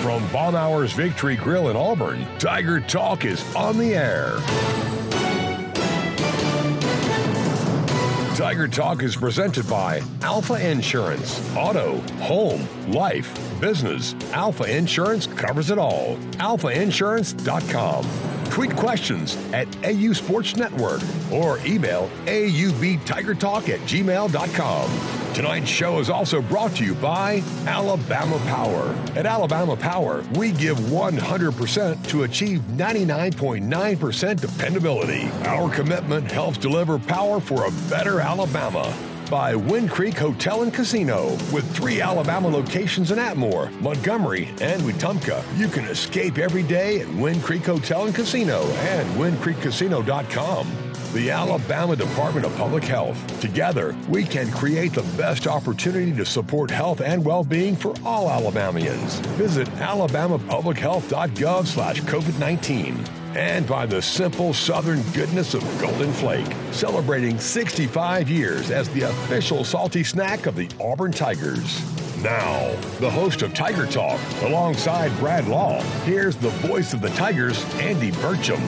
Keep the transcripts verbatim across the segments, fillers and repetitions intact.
From Baumhower's Victory Grill in Auburn, Tiger Talk is on the air. Tiger Talk is presented by Alpha Insurance. Auto, home, life, business. Alpha Insurance covers it all. alpha insurance dot com. Tweet questions at A U Sports Network or email A U B Tiger Talk at gmail dot com. Tonight's show is also brought to you by Alabama Power. At Alabama Power, we give one hundred percent to achieve ninety-nine point nine percent dependability. Our commitment helps deliver power for a better Alabama. By Wind Creek Hotel and Casino. With three Alabama locations in Atmore, Montgomery, and Wetumpka. You can escape every day at Wind Creek Hotel and Casino and wind creek casino dot com. The Alabama Department of Public Health. Together, we can create the best opportunity to support health and well-being for all Alabamians. Visit alabama public health dot gov slash covid nineteen. And by the simple Southern goodness of Golden Flake, celebrating sixty-five years as the official salty snack of the Auburn Tigers. Now, the host of Tiger Talk, alongside Brad Law, here's the voice of the Tigers, Andy Burcham.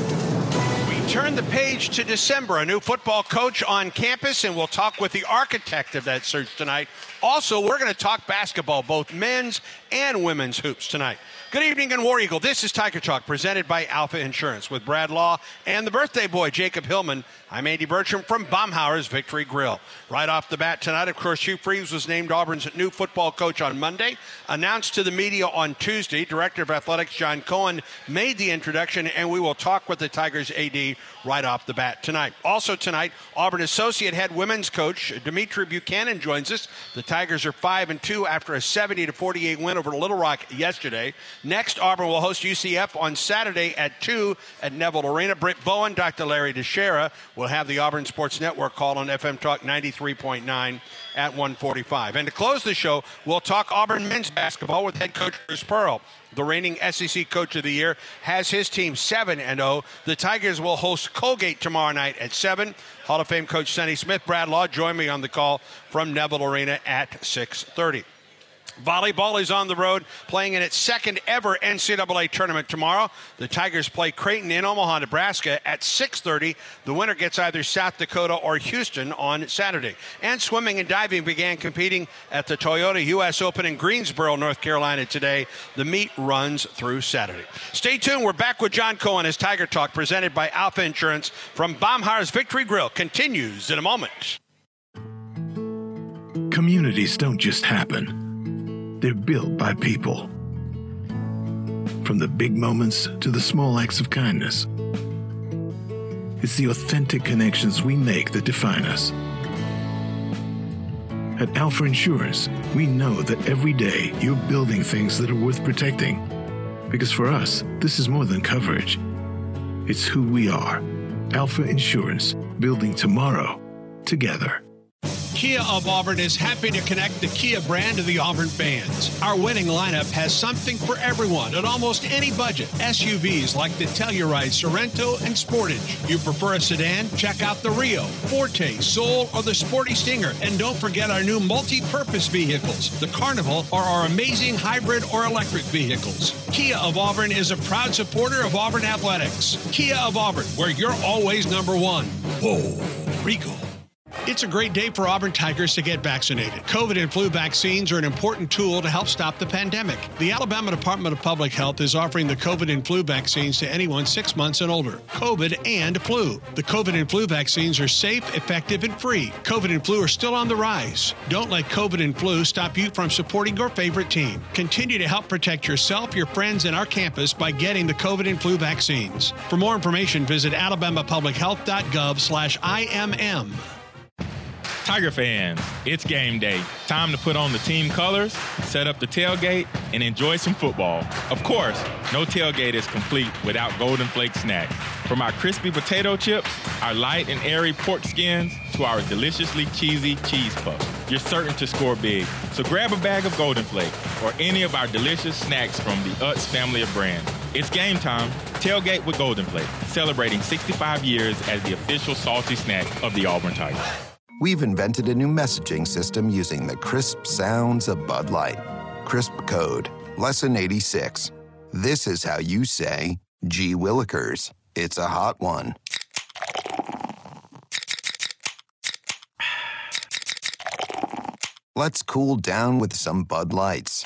We turn the page to December, a new football coach on campus, and we'll talk with the architect of that search tonight. Also, we're going to talk basketball, both men's and women's hoops tonight. Good evening and War Eagle. This is Tiger Talk presented by Alpha Insurance with Brad Law and the birthday boy, Jacob Hillman. I'm Andy Burcham from Baumhower's Victory Grill. Right off the bat tonight, of course, Hugh Freeze was named Auburn's new football coach on Monday. Announced to the media on Tuesday, Director of Athletics John Cohen made the introduction, and we will talk with the Tigers A D right off the bat tonight. Also tonight, Auburn Associate Head Women's Coach Dimitri Buchanan joins us. The Tigers are five and two after a seventy to forty-eight win over Little Rock yesterday. Next, Auburn will host U C F on Saturday at two at Neville Arena. Britt Bowen, Doctor Larry DeShera will have the Auburn Sports Network call on F M Talk ninety-three point nine at one forty-five. And to close the show, we'll talk Auburn men's basketball with head coach Bruce Pearl. The reigning S E C Coach of the Year has his team seven and oh. The Tigers will host Colgate tomorrow night at seven. Hall of Fame coach Sonny Smith, Brad Law, join me on the call from Neville Arena at six thirty. Volleyball is on the road, playing in its second ever N C double A tournament tomorrow. The Tigers play Creighton in Omaha, Nebraska at six thirty. The winner gets either South Dakota or Houston on Saturday. And swimming and diving began competing at the Toyota U S Open in Greensboro, North Carolina today. The meet runs through Saturday. Stay tuned. We're back with John Cohen as Tiger Talk presented by Alpha Insurance from Baumhower's Victory Grill continues in a moment. Communities don't just happen. They're built by people. From the big moments to the small acts of kindness. It's the authentic connections we make that define us. At Alpha Insurance, we know that every day you're building things that are worth protecting. Because for us, this is more than coverage. It's who we are. Alpha Insurance, building tomorrow together. Kia of Auburn is happy to connect the Kia brand to the Auburn fans. Our winning lineup has something for everyone at almost any budget. S U Vs like the Telluride, Sorento, and Sportage. You prefer a sedan? Check out the Rio, Forte, Soul, or the Sporty Stinger. And don't forget our new multi-purpose vehicles, the Carnival, or our amazing hybrid or electric vehicles. Kia of Auburn is a proud supporter of Auburn Athletics. Kia of Auburn, where you're always number one. Whoa, Rico. It's a great day for Auburn Tigers to get vaccinated. COVID and flu vaccines are an important tool to help stop the pandemic. The Alabama Department of Public Health is offering the COVID and flu vaccines to anyone six months and older. COVID and flu. The COVID and flu vaccines are safe, effective, and free. COVID and flu are still on the rise. Don't let COVID and flu stop you from supporting your favorite team. Continue to help protect yourself, your friends, and our campus by getting the COVID and flu vaccines. For more information, visit alabama public health dot gov slash I M M. Tiger fans, it's game day. Time to put on the team colors, set up the tailgate, and enjoy some football. Of course, no tailgate is complete without Golden Flake snacks. From our crispy potato chips, our light and airy pork skins, to our deliciously cheesy cheese puffs, you're certain to score big. So grab a bag of Golden Flake or any of our delicious snacks from the Utz family of brands. It's game time. Tailgate with Golden Flake, celebrating sixty-five years as the official salty snack of the Auburn Tigers. We've invented a new messaging system using the crisp sounds of Bud Light. Crisp Code. Lesson eighty-six. This is how you say, gee willikers, it's a hot one. Let's cool down with some Bud Lights.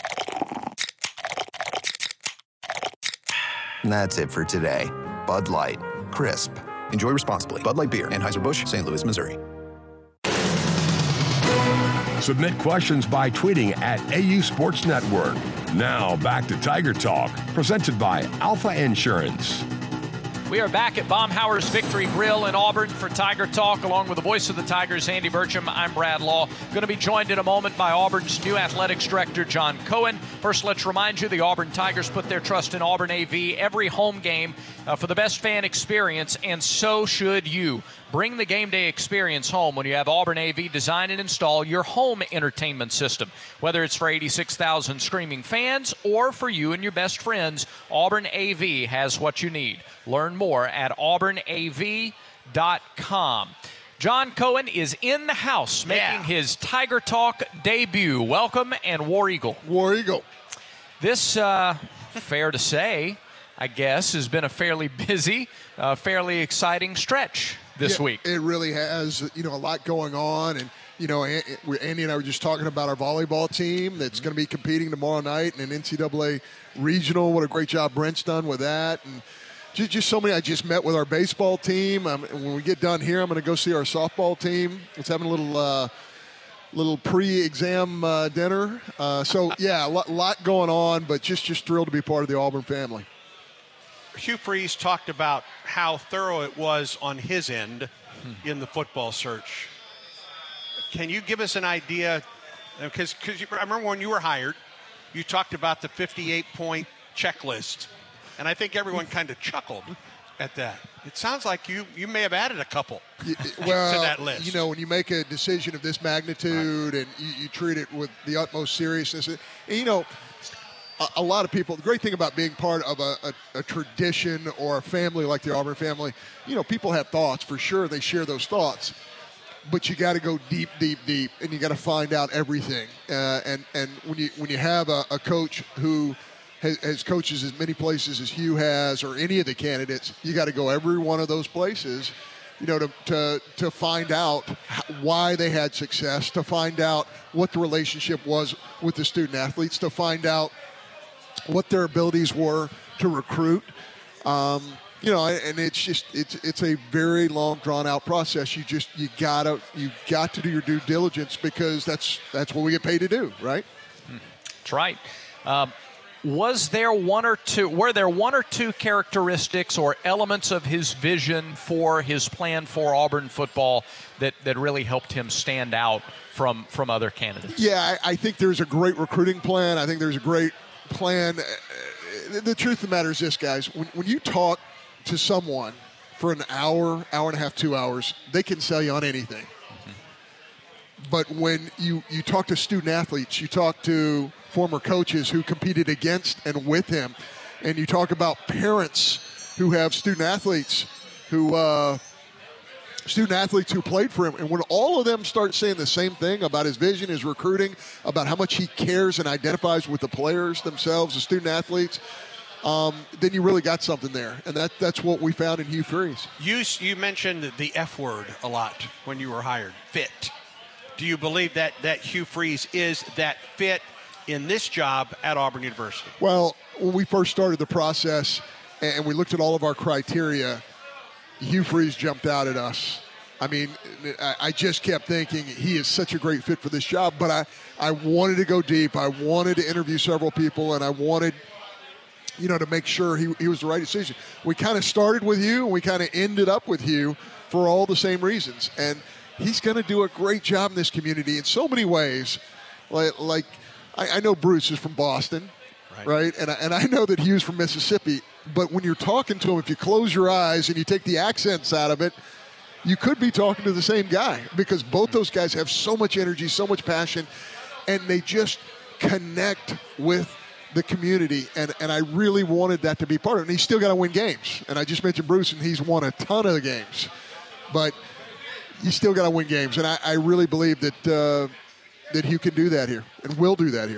That's it for today. Bud Light. Crisp. Enjoy responsibly. Bud Light Beer, Anheuser-Busch, Saint Louis, Missouri. Submit questions by tweeting at A U Sports Network. Now back to Tiger Talk, presented by Alpha Insurance. We are back at Baumhauer's Victory Grill in Auburn for Tiger Talk, along with the voice of the Tigers, Andy Burcham. I'm Brad Law. Going to be joined in a moment by Auburn's new athletics director, John Cohen. First, let's remind you the Auburn Tigers put their trust in Auburn A V every home game uh, for the best fan experience, and so should you. Bring the game day experience home when you have Auburn A V design and install your home entertainment system. Whether it's for eighty-six thousand screaming fans or for you and your best friends, Auburn A V has what you need. Learn more at auburn a v dot com. John Cohen is in the house making Yeah. his Tiger Talk debut. Welcome, and War Eagle. War Eagle. This, uh, fair to say, I guess, has been a fairly busy, uh, fairly exciting stretch this Yeah, week. It really has, you know, a lot going on. And, you know, Andy and I were just talking about our volleyball team that's going to be competing tomorrow night in an N C double A regional. What a great job Brent's done with that. And just, just so many. I just met with our baseball team. Um, when we get done here, I'm going to go see our softball team. It's having a little uh, little pre-exam uh, dinner. Uh, so, yeah, a lot, lot going on, but just, just thrilled to be part of the Auburn family. Hugh Freeze talked about how thorough it was on his end in the football search. Can you give us an idea? Because I remember when you were hired, you talked about the fifty-eight point checklist, and I think everyone kind of chuckled at that. It sounds like you, you may have added a couple well, to that list. You know, when you make a decision of this magnitude right. and you, you treat it with the utmost seriousness, and, you know, a, a lot of people, the great thing about being part of a, a, a tradition or a family like the Auburn family, you know, people have thoughts for sure. They share those thoughts. But you got to go deep, deep, deep, and you got to find out everything. Uh, and and when you when you have a, a coach who has, has coaches as many places as Hugh has, or any of the candidates, you got to go every one of those places, you know, to to to find out why they had success, to find out what the relationship was with the student athletes, to find out what their abilities were to recruit. Um, You know, and it's just it's it's a very long, drawn out process. You just you gotta you got to do your due diligence because that's that's what we get paid to do, right? That's right. Um, was there one or two? Were there one or two characteristics or elements of his vision for his plan for Auburn football that, that really helped him stand out from from other candidates? Yeah, I, I think there's a great recruiting plan. I think there's a great plan. The truth of the matter is this, guys. When when you talk to someone for an hour, hour and a half, two hours, they can sell you on anything. Mm-hmm. But when you, you talk to student athletes, you talk to former coaches who competed against and with him, and you talk about parents who have student athletes who uh, student athletes who played for him, and when all of them start saying the same thing about his vision, his recruiting, about how much he cares and identifies with the players themselves, the student athletes, Um, then you really got something there, and that that's what we found in Hugh Freeze. You, you mentioned the F word a lot when you were hired, fit. Do you believe that, that Hugh Freeze is that fit in this job at Auburn University? Well, when we first started the process and we looked at all of our criteria, Hugh Freeze jumped out at us. I mean, I just kept thinking he is such a great fit for this job, but I, I wanted to go deep. I wanted to interview several people, and I wanted – you know, to make sure he, he was the right decision. We kind of started with Hugh, and we kind of ended up with Hugh for all the same reasons. And he's going to do a great job in this community in so many ways. Like, like I, I know Bruce is from Boston, right? right? And, I, and I know that Hugh's from Mississippi. But when you're talking to him, if you close your eyes and you take the accents out of it, you could be talking to the same guy because both those guys have so much energy, so much passion, and they just connect with the community, and, and I really wanted that to be part of it. And he's still got to win games. And I just mentioned Bruce, and he's won a ton of the games. But he's still got to win games. And I, I really believe that uh, that Hugh can do that here and will do that here.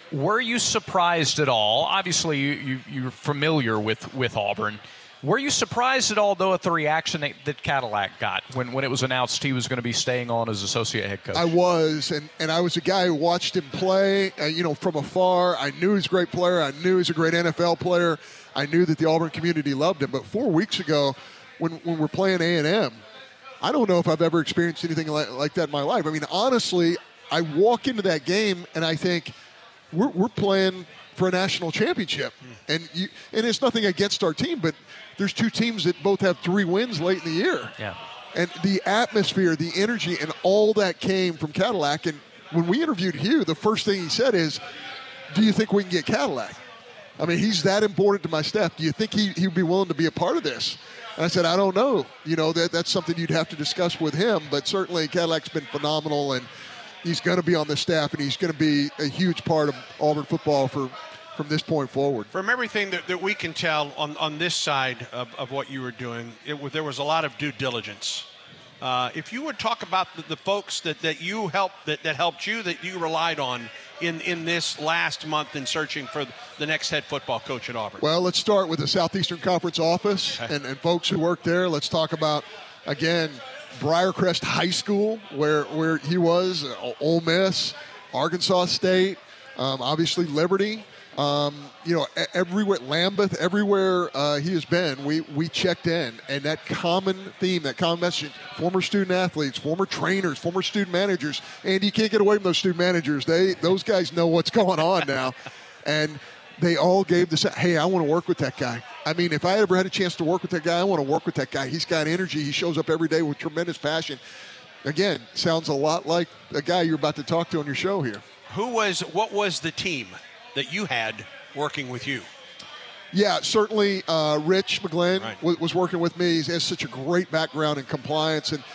Were you surprised at all? Obviously, you, you, you're familiar with, with Auburn. Were you surprised at all, though, at the reaction that, that Cadillac got when, when it was announced he was going to be staying on as associate head coach? I was, and, and I was a guy who watched him play, uh, you know, from afar. I knew he was a great player. I knew he was a great N F L player. I knew that the Auburn community loved him. But four weeks ago, when, when we're playing A and M, I don't know if I've ever experienced anything like, like that in my life. I mean, honestly, I walk into that game, and I think we're, we're playing for a national championship. Mm. And you, and it's nothing against our team, but there's two teams that both have three wins late in the year. Yeah. And the atmosphere, the energy, and all that came from Cadillac. And when we interviewed Hugh, the first thing he said is, do you think we can get Cadillac? I mean, he's that important to my staff. Do you think he, he'd be willing to be a part of this? And I said, I don't know. You know, that that's something you'd have to discuss with him. But certainly Cadillac's been phenomenal, and he's going to be on the staff, and he's going to be a huge part of Auburn football for from this point forward. From everything that, that we can tell on, on this side of, of what you were doing, it, there was a lot of due diligence. Uh, if you would talk about the, the folks that, that you helped, that, that helped you, that you relied on in, in this last month in searching for the next head football coach at Auburn. Well, let's start with the Southeastern Conference office okay. and, and folks who work there. Let's talk about, again, Briarcrest High School, where, where he was, uh, Ole Miss, Arkansas State, um, obviously Liberty. Um, you know, everywhere, Lambeth, everywhere uh, he has been, we, we checked in. And that common theme, that common message, former student athletes, former trainers, former student managers, and you can't get away from those student managers. They Those guys know what's going on now. And they all gave this, hey, I want to work with that guy. I mean, if I ever had a chance to work with that guy, I want to work with that guy. He's got energy. He shows up every day with tremendous passion. Again, sounds a lot like a guy you're about to talk to on your show here. Who was, what was the team that you had working with you? Yeah, certainly uh, Rich McGlynn right. w- was working with me. He has such a great background in compliance, and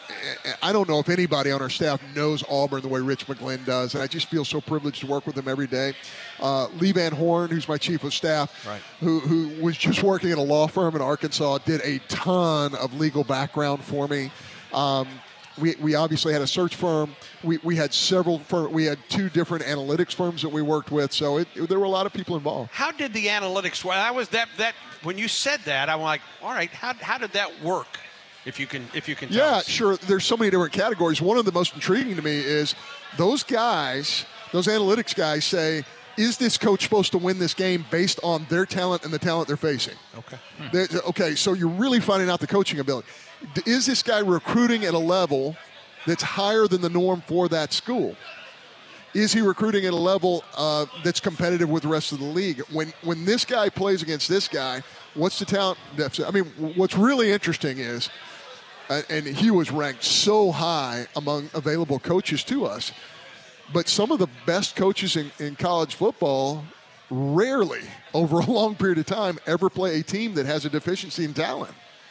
I don't know if anybody on our staff knows Auburn the way Rich McGlynn does, and I just feel so privileged to work with him every day. Uh, Lee Van Horn, who's my chief of staff, right. who, who was just working at a law firm in Arkansas, did a ton of legal background for me. Um, We, we obviously had a search firm. We, we had several firm, we had two different analytics firms that we worked with. So it, it, there were a lot of people involved. How did the analytics work? I was that that when you said that, I'm like, all right, how how did that work? If you can if you can tell Yeah, us. sure. There's so many different categories. One of the most intriguing to me is those guys, those analytics guys say, is this coach supposed to win this game based on their talent and the talent they're facing? Okay. Hmm. Okay, so you're really finding out the coaching ability. Is this guy recruiting at a level that's higher than the norm for that school? Is he recruiting at a level uh, that's competitive with the rest of the league? When when this guy plays against this guy, what's the talent deficit? I mean, what's really interesting is, uh, and he was ranked so high among available coaches to us, but some of the best coaches in, in college football rarely, over a long period of time, ever play a team that has a deficiency in talent.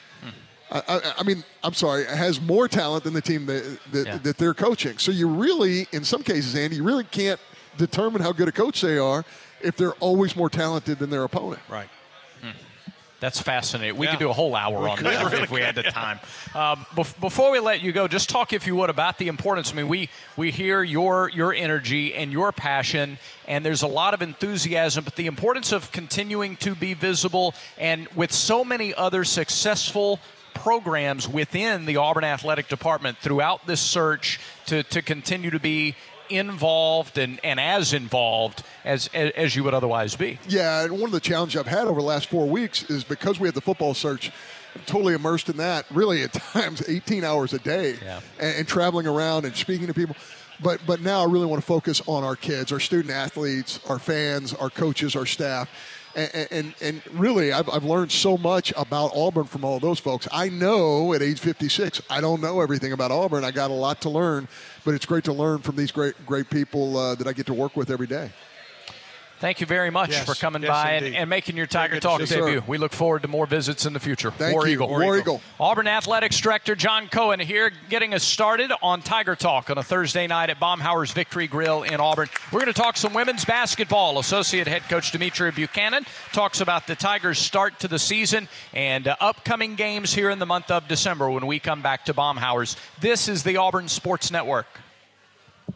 I, I, I mean, I'm sorry, has more talent than the team that that, yeah. that they're coaching. So you really, in some cases, Andy, you really can't determine how good a coach they are if they're always more talented than their opponent. Right. Hmm. That's fascinating. We yeah. could do a whole hour we on could, that really if we could, had the yeah. time. Um, bef- before we let you go, just talk, if you would, about the importance. I mean, we, we hear your your energy and your passion, and there's a lot of enthusiasm, but the importance of continuing to be visible, and with so many other successful programs within the Auburn Athletic Department throughout this search to, to continue to be involved and, and as involved as, as as you would otherwise be. Yeah, and one of the challenges I've had over the last four weeks is because we had the football search, I'm totally immersed in that, really at times eighteen hours a day, yeah. and, and traveling around and speaking to people. But but now I really want to focus on our kids, our student athletes, our fans, our coaches, our staff. And, and and really, I've, I've learned so much about Auburn from all those folks. I know at age fifty-six, I don't know everything about Auburn. I got a lot to learn, but it's great to learn from these great great people uh, that I get to work with every day. Thank you very much yes, for coming yes, by and, indeed. and making your Tiger good Talk to see debut. you. Sir. We look forward to more visits in the future. Thank War you. Eagle. War Eagle. Auburn Athletics Director John Cohen here, getting us started on Tiger Talk on a Thursday night at Baumhauer's Victory Grill in Auburn. We're going to talk some women's basketball. Associate head coach Demetria Buchanan talks about the Tigers' start to the season and uh, upcoming games here in the month of December when we come back to Baumhauer's. This is the Auburn Sports Network.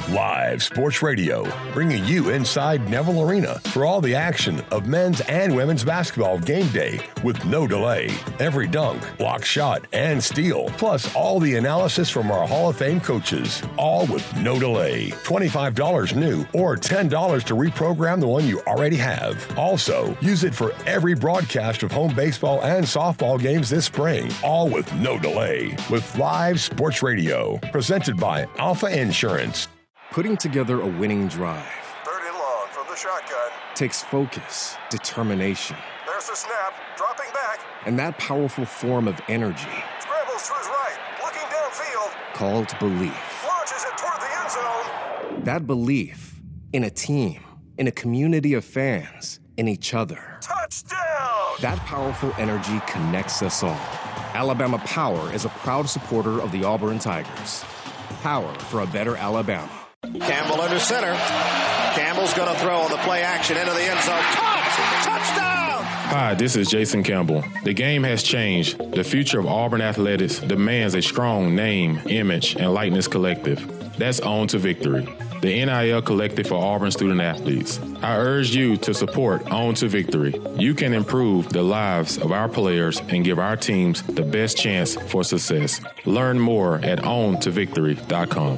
Live Sports Radio, bringing you inside Neville Arena for all the action of men's and women's basketball game day with no delay. Every dunk, block shot, and steal, plus all the analysis from our Hall of Fame coaches, all with no delay. twenty-five dollars new or ten dollars to reprogram the one you already have. Also, use it for every broadcast of home baseball and softball games this spring, all with no delay. With Live Sports Radio, presented by Alpha Insurance. Putting together a winning drive. Third and long from the shotgun. Takes focus, determination. There's the snap, dropping back. And that powerful form of energy. Scrambles to his right, looking downfield. Called belief. Launches it toward the end zone. That belief in a team, in a community of fans, in each other. Touchdown! That powerful energy connects us all. Alabama Power is a proud supporter of the Auburn Tigers. Power for a better Alabama. Campbell under center. Campbell's going to throw on the play action into the end zone. Caught! Touchdown! Hi, this is Jason Campbell. The game has changed. The future of Auburn athletics demands a strong name, image, and likeness collective. That's On to Victory, the N I L collective for Auburn student athletes. I urge you to support On to Victory. You can improve the lives of our players and give our teams the best chance for success. Learn more at on to victory dot com.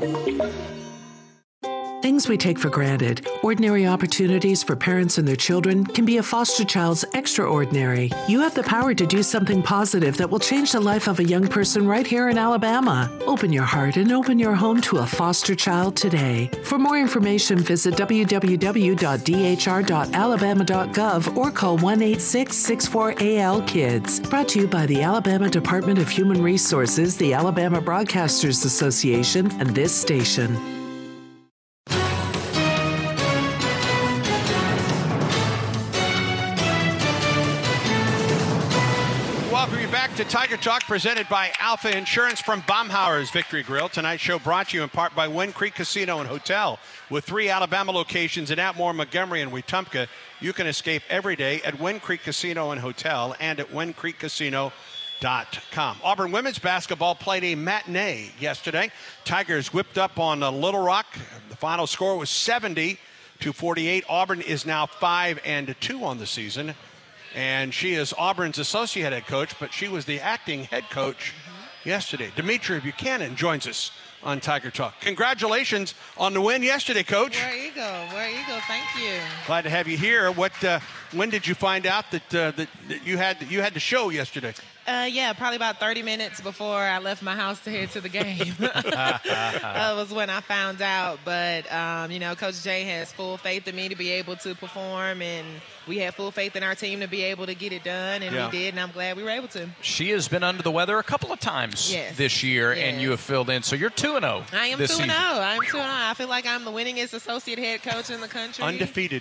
Things we take for granted, ordinary opportunities for parents and their children, can be a foster child's extraordinary. You have the power to do something positive that will change the life of a young person right here in Alabama. Open your heart and open your home to a foster child today. For more information, visit w w w dot d h r dot alabama dot gov or call one eight six six four A L KIDS. Brought to you by the Alabama Department of Human Resources, the Alabama Broadcasters Association, and this station. To Tiger Talk, presented by Alpha Insurance from Baumhauer's Victory Grill. Tonight's show brought to you in part by Wind Creek Casino and Hotel. With three Alabama locations in Atmore, Montgomery, and Wetumpka, you can escape every day at Wind Creek Casino and Hotel and at wind creek casino dot com. Auburn women's basketball played a matinee yesterday. Tigers whipped up on uh, Little Rock. The final score was seventy to forty-eight. Auburn is now five and two on the season. And she is Auburn's associate head coach, but she was the acting head coach mm-hmm. yesterday. Demetria Buchanan joins us on Tiger Talk. Congratulations on the win yesterday, Coach. Where you go? Where you go? Thank you. Glad to have you here. What? Uh, when did you find out that, uh, that that you had you had the show yesterday? Uh, yeah, probably about thirty minutes before I left my house to head to the game. That was when I found out. But, um, you know, Coach Jay has full faith in me to be able to perform, and we had full faith in our team to be able to get it done, and yeah. we did, and I'm glad we were able to. She has been under the weather a couple of times yes. this year, yes. and you have filled in. So you're two and oh I am this two and oh season. I am two and oh I feel like I'm the winningest associate head coach in the country. Undefeated.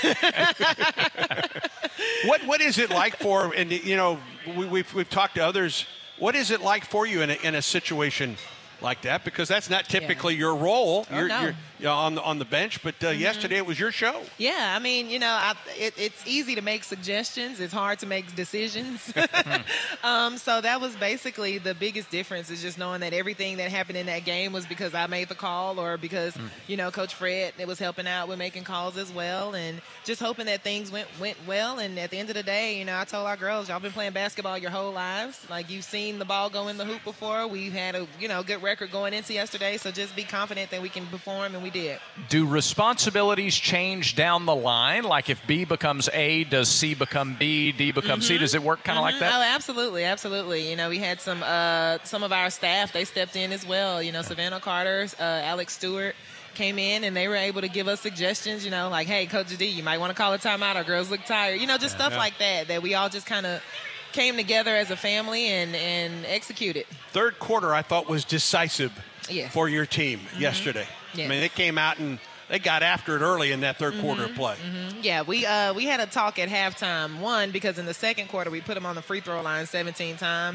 What What is it like for, and, you know, we, we've, we've talked to others, what is it like for you in a, in a situation like that? Because that's not typically yeah. your role. Oh, you're, no. you're, you're on the on the bench, but uh, mm-hmm. yesterday it was your show. Yeah, I mean, you know, I, it, it's easy to make suggestions. It's hard to make decisions. um, so that was basically the biggest difference, is just knowing that everything that happened in that game was because I made the call, or because, mm. you know, Coach Fred was helping out with making calls as well, and just hoping that things went went well. And at the end of the day, you know, I told our girls, y'all been playing basketball your whole lives. Like, you've seen the ball go in the hoop before. We've had a, you know, good record going into yesterday, so just be confident that we can perform, and we did. Do responsibilities change down the line? Like, if B becomes A, does C become B, D becomes mm-hmm. C? Does it work kind of mm-hmm. like that? Oh, absolutely, absolutely. You know, we had some uh, some of our staff, they stepped in as well. You know, Savannah Carter, uh, Alex Stewart came in, and they were able to give us suggestions, you know, like, hey, Coach D, you might want to call a timeout. Our girls look tired. You know, just yeah, stuff yeah. like that, that we all just kind of came together as a family and, and executed. Third quarter, I thought, was decisive yes. for your team mm-hmm. yesterday. Yes. I mean, they came out and they got after it early in that third mm-hmm. quarter of play. Mm-hmm. Yeah, we uh, we had a talk at halftime. One, because in the second quarter we put them on the free throw line seventeen times. Mm.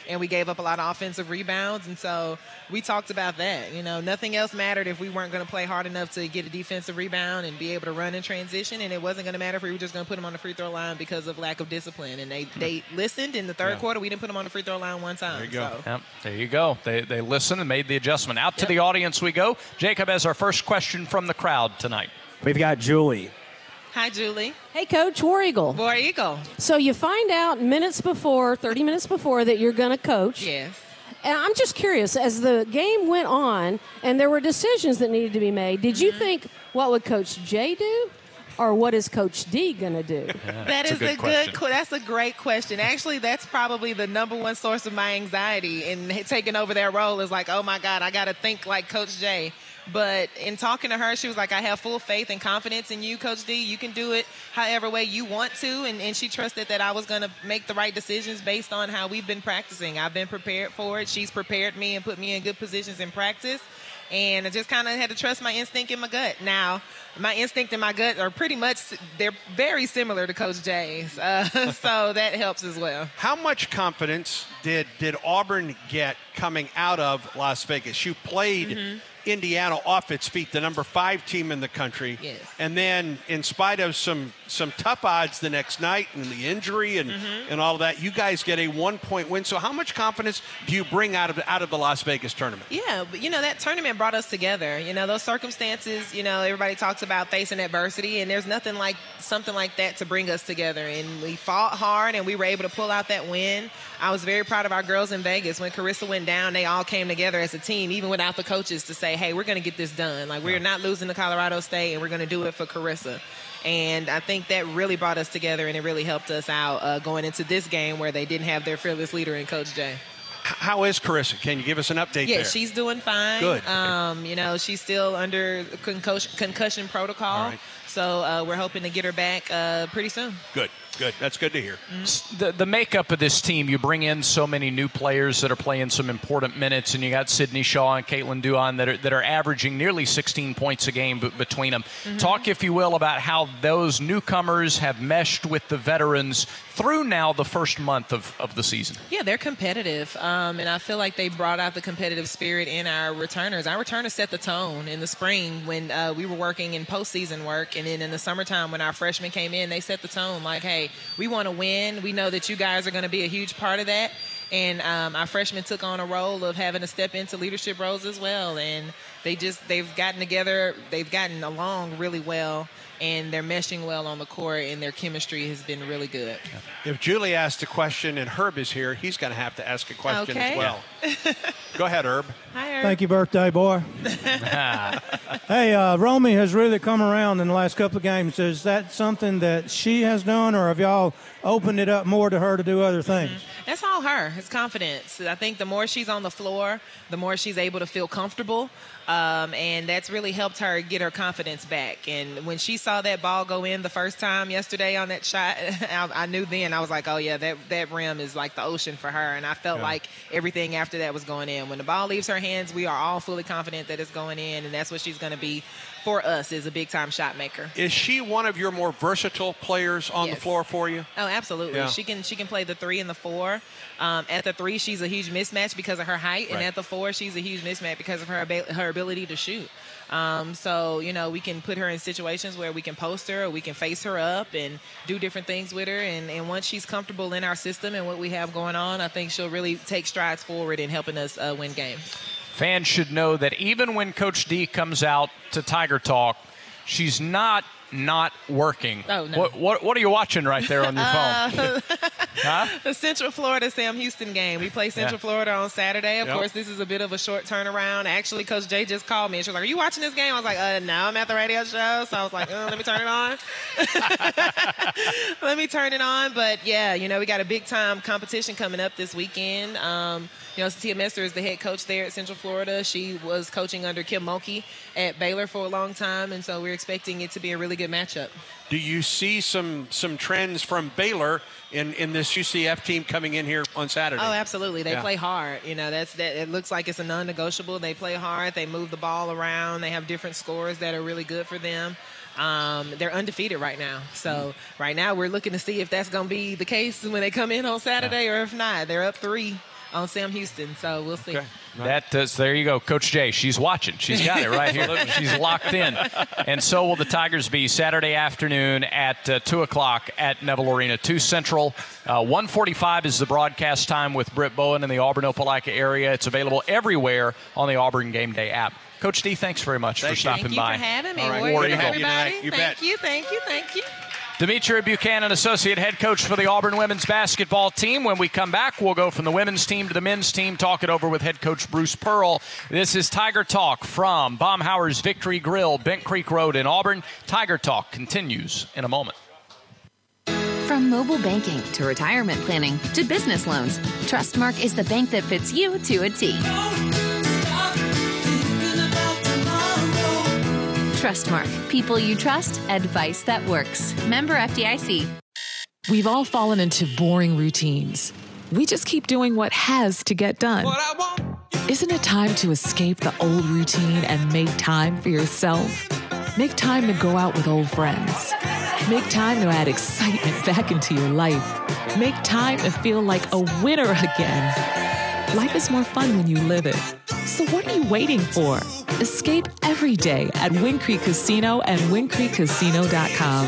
and we gave up a lot of offensive rebounds. And so we talked about that. You know, nothing else mattered if we weren't going to play hard enough to get a defensive rebound and be able to run in transition, and it wasn't going to matter if we were just going to put them on the free throw line because of lack of discipline. And they, they listened in the third yeah. quarter. We didn't put them on the free throw line one time. There you go. So. Yep, there you go. They, they listened and made the adjustment. Out to yep. the audience we go. Jacob has our first question from the crowd tonight. We've got Julie. Hi, Julie. Hey, Coach, War Eagle. War Eagle. So you find out minutes before, thirty minutes before, that you're going to coach. Yes. And I'm just curious, as the game went on and there were decisions that needed to be made, did mm-hmm. you think, what would Coach J do? Or what is Coach D going to do? Yeah, that is a good, a good that's a great question. Actually, that's probably the number one source of my anxiety in taking over that role is like, oh, my God, I got to think like Coach J. But in talking to her, she was like, I have full faith and confidence in you, Coach D. You can do it however way you want to. And, and she trusted that I was going to make the right decisions based on how we've been practicing. I've been prepared for it. She's prepared me and put me in good positions in practice. And I just kind of had to trust my instinct and my gut. Now, my instinct and my gut are pretty much, they're very similar to Coach J's. Uh, so that helps as well. How much confidence did, did Auburn get coming out of Las Vegas? You played mm-hmm. Indiana off its feet, the number five team in the country. Yes. And then in spite of some some tough odds the next night and the injury and, mm-hmm. and all of that, you guys get a one-point win. So how much confidence do you bring out of out of the Las Vegas tournament? Yeah, but, you know, that tournament brought us together. You know, those circumstances, you know, everybody talks about facing adversity, and there's nothing like something like that to bring us together. And we fought hard, and we were able to pull out that win. I was very proud of our girls in Vegas. When Carissa went down, they all came together as a team, even without the coaches, to say, hey, we're going to get this done. Like, we're not losing to Colorado State, and we're going to do it for Carissa. And I think that really brought us together, and it really helped us out uh, going into this game where they didn't have their fearless leader in Coach J. How is Carissa? Can you give us an update yeah, there? Yeah, she's doing fine. Good. Um, you know, she's still under concussion, concussion protocol. All right. So uh, we're hoping to get her back uh, pretty soon. Good, good. That's good to hear. Mm-hmm. The, the makeup of this team, you bring in so many new players that are playing some important minutes, and you got Sydney Shaw and Caitlin Duan that are, that are averaging nearly sixteen points a game b- between them. Mm-hmm. Talk, if you will, about how those newcomers have meshed with the veterans through now the first month of, of the season. Yeah, they're competitive, um, and I feel like they brought out the competitive spirit in our returners. Our returners set the tone in the spring when uh, we were working in postseason work, and then in the summertime when our freshmen came in, they set the tone like, hey, we want to win. We know that you guys are going to be a huge part of that. And um, our freshmen took on a role of having to step into leadership roles as well. And they just, they've gotten together, they've gotten along really well, and they're meshing well on the court, and their chemistry has been really good. If Julie asked a question and Herb is here, he's going to have to ask a question okay. as well. Go ahead, Herb. Hi, Herb. Thank you, birthday boy. Hey, uh, Romy has really come around in the last couple of games. Is that something that she has done, or have y'all opened it up more to her to do other things? Mm-hmm. That's all her. It's confidence. I think the more she's on the floor, the more she's able to feel comfortable. Um, and that's really helped her get her confidence back. And when she saw that ball go in the first time yesterday on that shot, I, I knew then, I was like, oh, yeah, that, that rim is like the ocean for her. And I felt yeah. like everything after that was going in. When the ball leaves her hands, we are all fully confident that it's going in, and that's what she's going to be for us, is a big-time shot maker. Is she one of your more versatile players on yes. the floor for you? Oh, absolutely. Yeah. She can she can play the three and the four. Um, at the three, she's a huge mismatch because of her height, right. and at the four, she's a huge mismatch because of her her ability to shoot. Um, so, you know, we can put her in situations where we can post her or we can face her up and do different things with her. And, and once she's comfortable in our system and what we have going on, I think she'll really take strides forward in helping us uh, win games. Fans should know that even when Coach D comes out to Tiger Talk, she's not not working. Oh, no. What, what, what are you watching right there on your phone? Uh, huh? The Central Florida Sam Houston game. We play Central yeah. Florida on Saturday. Of yep. course, this is a bit of a short turnaround. Actually, Coach Jay just called me and she was like, are you watching this game? I was like, uh, no, I'm at the radio show. So I was like, uh, let me turn it on. Let me turn it on. But, yeah, you know, we got a big-time competition coming up this weekend. Um, you know, Tia Mester is the head coach there at Central Florida. She was coaching under Kim Mulkey at Baylor for a long time, and so we're expecting it to be a really good matchup. Do you see some some trends from Baylor in, in this U C F team coming in here on Saturday? Oh, absolutely. They yeah. play hard. You know, that's that. It looks like it's a non-negotiable. They play hard. They move the ball around. They have different scores that are really good for them. Um, they're undefeated right now. So mm-hmm. right now we're looking to see if that's going to be the case when they come in on Saturday yeah. or if not. They're up three. on Sam Houston. So we'll see. Okay. That uh, so there you go, Coach Jay. She's watching. She's got it right here. She's locked in. And so will the Tigers be Saturday afternoon at uh, two o'clock at Neville Arena, two Central. Uh, one forty-five is the broadcast time with Britt Bowen in the Auburn-Opelika area. It's available everywhere on the Auburn Game Day app. Coach D, thanks very much thank for stopping you by. Thank you for having me. All right. War Eagle. everybody. You thank bet. you, thank you, thank you. Demetria Buchanan, associate head coach for the Auburn women's basketball team. When we come back, we'll go from the women's team to the men's team, talk it over with head coach Bruce Pearl. This is Tiger Talk from Baumhauer's Victory Grill, Bent Creek Road in Auburn. Tiger Talk continues in a moment. From mobile banking to retirement planning to business loans, Trustmark is the bank that fits you to a T. Trustmark. People you trust. Advice that works. Member F D I C. We've all fallen into boring routines. We just keep doing what has to get done. Isn't it time to escape the old routine and make time for yourself? Make time to go out with old friends. Make time to add excitement back into your life. Make time to feel like a winner again. Life is more fun when you live it. So what are you waiting for? Escape every day at Wind Creek Casino and wind creek casino dot com.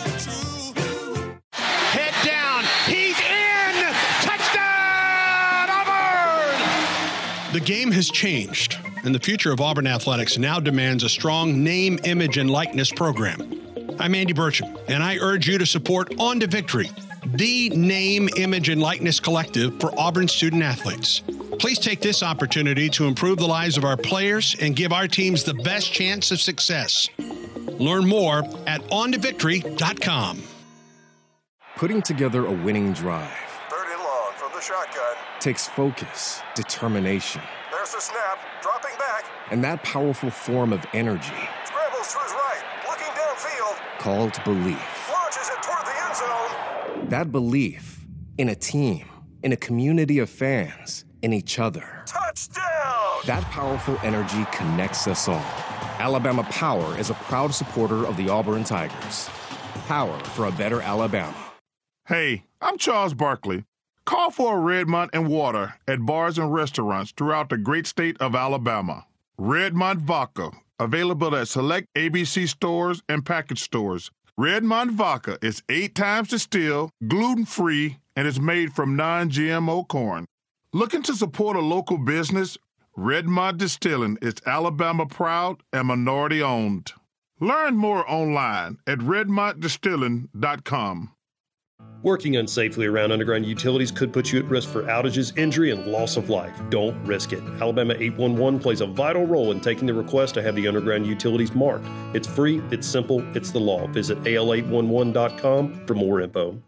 Head down. He's in. Touchdown, Auburn! The game has changed, and the future of Auburn athletics now demands a strong name, image, and likeness program. I'm Andy Burcham, and I urge you to support On to Victory, the name, image, and likeness collective for Auburn student athletes. Please take this opportunity to improve the lives of our players and give our teams the best chance of success. Learn more at on to victory dot com. Putting together a winning drive Third and long from the shotgun. takes focus, determination, There's the snap. Dropping back. and that powerful form of energy Scrambles to his right. Looking downfield. called belief. Launches it toward the end zone. That belief in a team, in a community of fans, in each other. Touchdown! That powerful energy connects us all. Alabama Power is a proud supporter of the Auburn Tigers. Power for a better Alabama. Hey, I'm Charles Barkley. Call for a Redmont and water at bars and restaurants throughout the great state of Alabama. Redmont Vodka, available at select A B C stores and package stores. Redmont Vodka is eight times distilled, gluten-free, and is made from non G M O corn. Looking to support a local business? Redmont Distilling is Alabama proud and minority owned. Learn more online at redmont distilling dot com. Working unsafely around underground utilities could put you at risk for outages, injury, and loss of life. Don't risk it. Alabama eight one one plays a vital role in taking the request to have the underground utilities marked. It's free, it's simple, it's the law. Visit A L eight one one dot com for more info.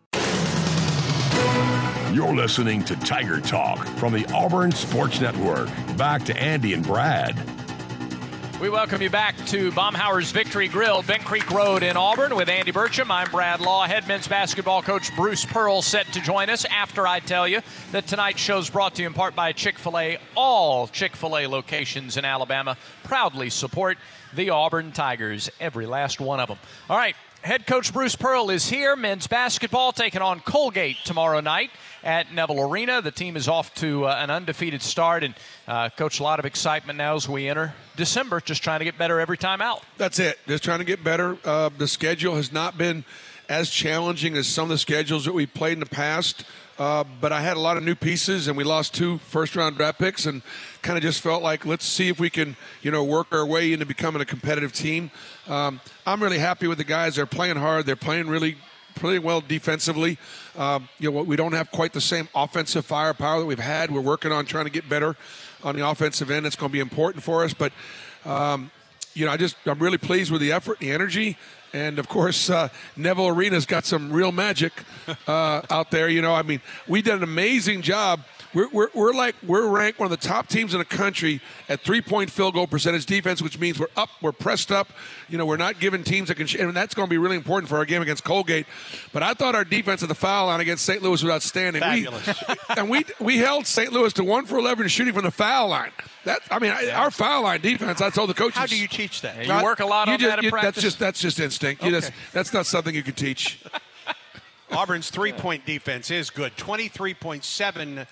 You're listening to Tiger Talk from the Auburn Sports Network. Back to Andy and Brad. We welcome you back to Baumhauer's Victory Grill, Bent Creek Road in Auburn with Andy Burcham. I'm Brad Law. Head men's basketball coach Bruce Pearl set to join us after I tell you that tonight's show is brought to you in part by Chick-fil-A. All Chick-fil-A locations in Alabama proudly support the Auburn Tigers, every last one of them. All right, head coach Bruce Pearl is here. Men's basketball taking on Colgate tomorrow night at Neville Arena. The team is off to uh, an undefeated start, and uh, coach, a lot of excitement now as we enter December, just trying to get better every time out. That's it, just trying to get better. Uh, the schedule has not been as challenging as some of the schedules that we've played in the past, uh, but I had a lot of new pieces, and we lost two first-round draft picks, and kind of just felt like, let's see if we can, you know, work our way into becoming a competitive team. Um, I'm really happy with the guys. They're playing hard. They're playing really pretty well defensively. Um, you know, we don't have quite the same offensive firepower that we've had. We're working on trying to get better on the offensive end. It's going to be important for us. But, um, you know, I just I'm really pleased with the effort, the energy. And, of course, uh, Neville Arena's got some real magic uh, out there. You know, I mean, we did an amazing job. We're, we're, we're like we're ranked one of the top teams in the country at three-point field goal percentage defense, which means we're up, we're pressed up. You know, we're not giving teams that can, sh- and that's going to be really important for our game against Colgate. But I thought our defense at the foul line against Saint Louis was outstanding. Fabulous. We, and we we held Saint Louis to one for eleven shooting from the foul line. That I mean, yeah. Our foul line defense. I told the coaches. How do you teach that? You work a lot on just, that in you, practice. That's just that's just instinct. You Okay. just, that's not something you can teach. Auburn's three-point defense is good, twenty-three point seven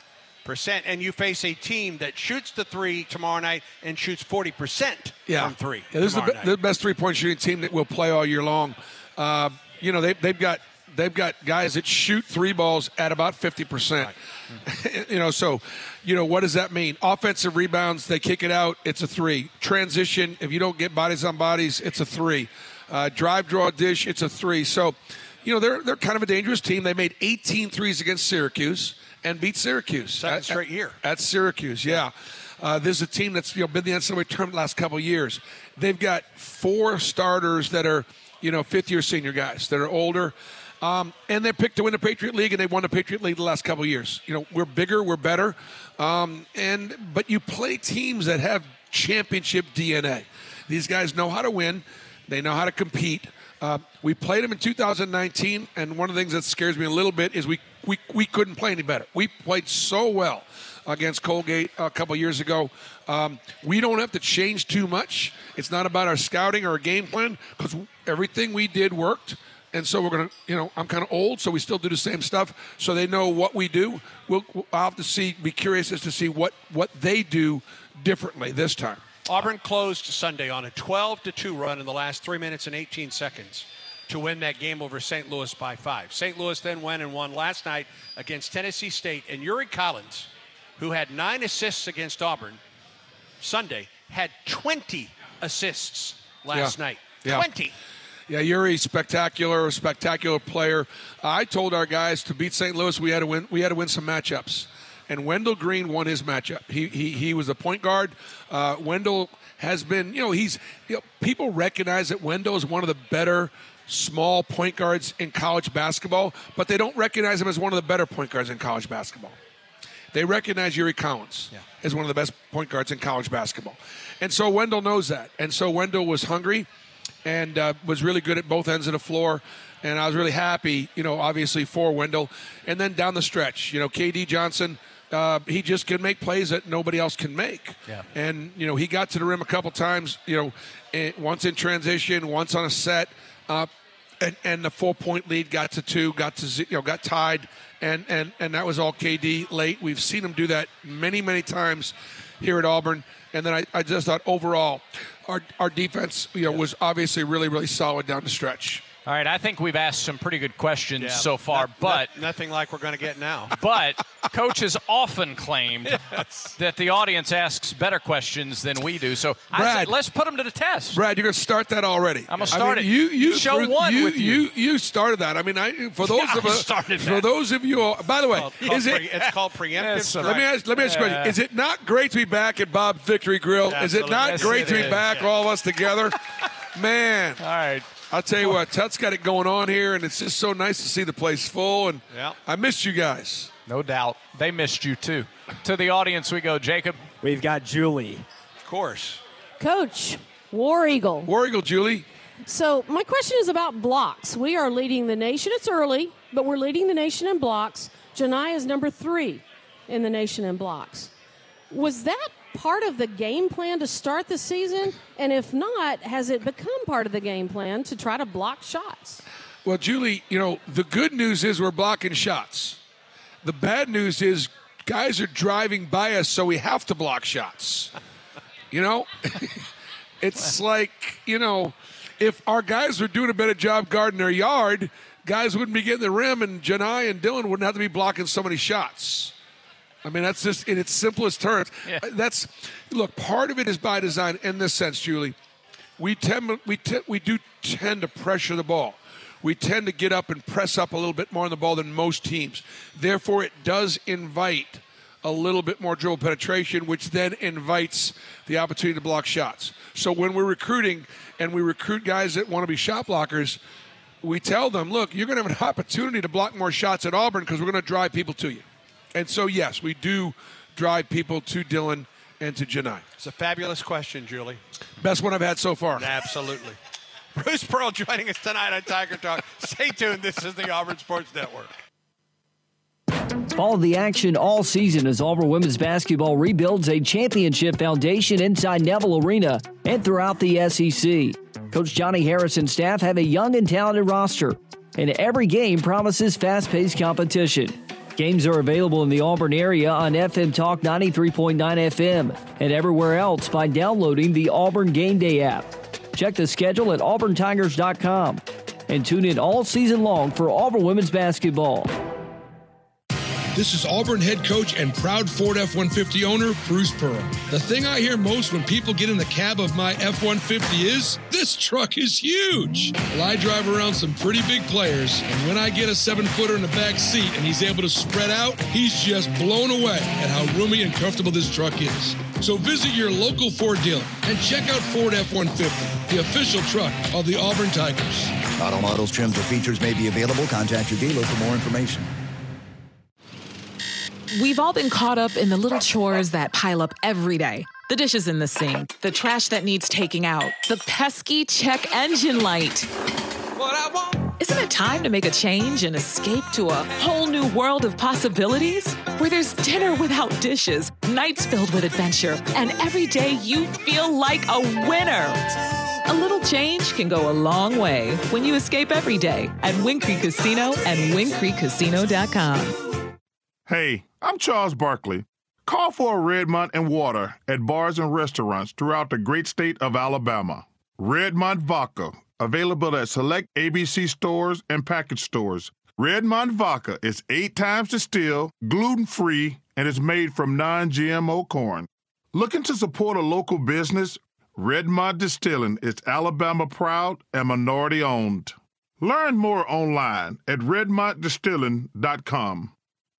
percent. And you face a team that shoots the three tomorrow night and shoots forty percent yeah. from three. Yeah, this is the, be- the best three-point shooting team that will play all year long. Uh, you know, they, they've got they've got guys that shoot three balls at about fifty percent. Right. you know, so, you know, what does that mean? Offensive rebounds, they kick it out, it's a three. Transition, if you don't get bodies on bodies, it's a three. Uh, drive, draw, dish, it's a three. So, you know, they're they're kind of a dangerous team. They made eighteen threes against Syracuse and beat Syracuse. Second at, straight year. At Syracuse, yeah. Uh, this is a team that's you know been the N C double A tournament the last couple of years. They've got four starters that are, you know, fifth-year senior guys that are older. Um, and they're picked to win the Patriot League, and they won the Patriot League the last couple of years. You know, we're bigger, we're better. Um, and but you play teams that have championship D N A. These guys know how to win. They know how to compete. Uh, we played them in two thousand nineteen, and one of the things that scares me a little bit is we, we, we couldn't play any better. We played so well against Colgate a couple years ago. Um, we don't have to change too much. It's not about our scouting or our game plan because everything we did worked. And so we're going to, you know, I'm kind of old, so we still do the same stuff. So they know what we do. We'll, I'll have to see, be curious as to see what, what they do differently this time. Auburn closed Sunday on a twelve to two run in the last three minutes and eighteen seconds to win that game over Saint Louis by five. Saint Louis then went and won last night against Tennessee State. And Yuri Collins, who had nine assists against Auburn Sunday, had twenty assists last yeah. night. Yeah. twenty. Yeah, Yuri's spectacular, spectacular player. I told our guys to beat Saint Louis, we had to win. We had to win some matchups, and Wendell Green won his matchup. He he he was a point guard. Uh, Wendell has been, you know, he's you know, people recognize that Wendell is one of the better small point guards in college basketball, but they don't recognize him as one of the better point guards in college basketball. They recognize Yuri Collins yeah. as one of the best point guards in college basketball, and so Wendell knows that. And so Wendell was hungry. And uh, was really good at both ends of the floor. And I was really happy, you know, obviously for Wendell. And then down the stretch, you know, K D Johnson, uh, he just can make plays that nobody else can make. Yeah. And, you know, he got to the rim a couple times, you know, once in transition, once on a set. Uh, and, and the four-point lead got to two, got to, you know, got tied. And, and, and that was all K D late. We've seen him do that many, many times here at Auburn. And then I, I just thought overall, our our defense, you know, was obviously really, really solid down the stretch. All right, I think we've asked some pretty good questions yeah, so far, not, but not, nothing like we're going to get now. But Coach has often claimed yes. that the audience asks better questions than we do. So Brad, I said, let's put them to the test. Brad, you're going to start that already. I'm going to start I mean, it. You, you show threw, one you, with you. you. You started that. I mean, I, for those yeah, of us, started for that. those of you, all, by the way, it's is it? Pre, it's called preemptive. Yes, let me ask. Let me ask you a question. Is it not great to be back at Bob's Victory Grill? Absolutely. Is it not yes, great it to be is. back, yeah. all of us together? Man. All right. I'll tell you what, Tut's got it going on here, and it's just so nice to see the place full. And yeah. I missed you guys. No doubt. They missed you, too. To the audience we go. Jacob. We've got Julie. Of course. Coach, War Eagle. War Eagle, Julie. So my question is about blocks. We are leading the nation. It's early, but we're leading the nation in blocks. Janai is number three in the nation in blocks. Was that part of the game plan to start the season? And if not, has it become part of the game plan to try to block shots? Well, Julie, you know, the good news is we're blocking shots. The bad news is guys are driving by us, so we have to block shots. You know? It's like, you know, if our guys were doing a better job guarding their yard, guys wouldn't be getting the rim, and Janai and Dylan wouldn't have to be blocking so many shots. I mean, that's just in its simplest terms. Yeah. That's look. Part of it is by design in this sense, Julie. We tend we te- we do tend to pressure the ball. We tend to get up and press up a little bit more on the ball than most teams. Therefore, it does invite a little bit more dribble penetration, which then invites the opportunity to block shots. So when we're recruiting and we recruit guys that want to be shot blockers, we tell them, look, you're going to have an opportunity to block more shots at Auburn because we're going to drive people to you. And so, yes, we do drive people to Dylan and to Janai. It's a fabulous question, Julie. Best one I've had so far. Absolutely. Bruce Pearl joining us tonight on Tiger Talk. Stay tuned. This is the Auburn Sports Network. Follow the action all season as Auburn women's basketball rebuilds a championship foundation inside Neville Arena and throughout the S E C. Coach Johnny Harris and staff have a young and talented roster, and every game promises fast-paced competition. Games are available in the Auburn area on F M Talk ninety-three point nine F M and everywhere else by downloading the Auburn Game Day app. Check the schedule at auburn tigers dot com and tune in all season long for Auburn women's basketball. This is Auburn head coach and proud Ford F one fifty owner, Bruce Pearl. The thing I hear most when people get in the cab of my F one fifty is, this truck is huge. Well, I drive around some pretty big players, and when I get a seven-footer in the back seat and he's able to spread out, he's just blown away at how roomy and comfortable this truck is. So visit your local Ford dealer and check out Ford F one fifty, the official truck of the Auburn Tigers. Auto models, trims, or features may be available. Contact your dealer for more information. We've all been caught up in the little chores that pile up every day. The dishes in the sink, the trash that needs taking out, the pesky check engine light. Isn't it time to make a change and escape to a whole new world of possibilities? Where there's dinner without dishes, nights filled with adventure, and every day you feel like a winner. A little change can go a long way when you escape every day at Wing Creek Casino and wing creek casino dot com. Hey, I'm Charles Barkley. Call for a Redmont and water at bars and restaurants throughout the great state of Alabama. Redmont Vodka, available at select A B C stores and package stores. Redmont Vodka is eight times distilled, gluten-free, and is made from non G M O corn. Looking to support a local business? Redmont Distilling is Alabama proud and minority owned. Learn more online at redmont distilling dot com.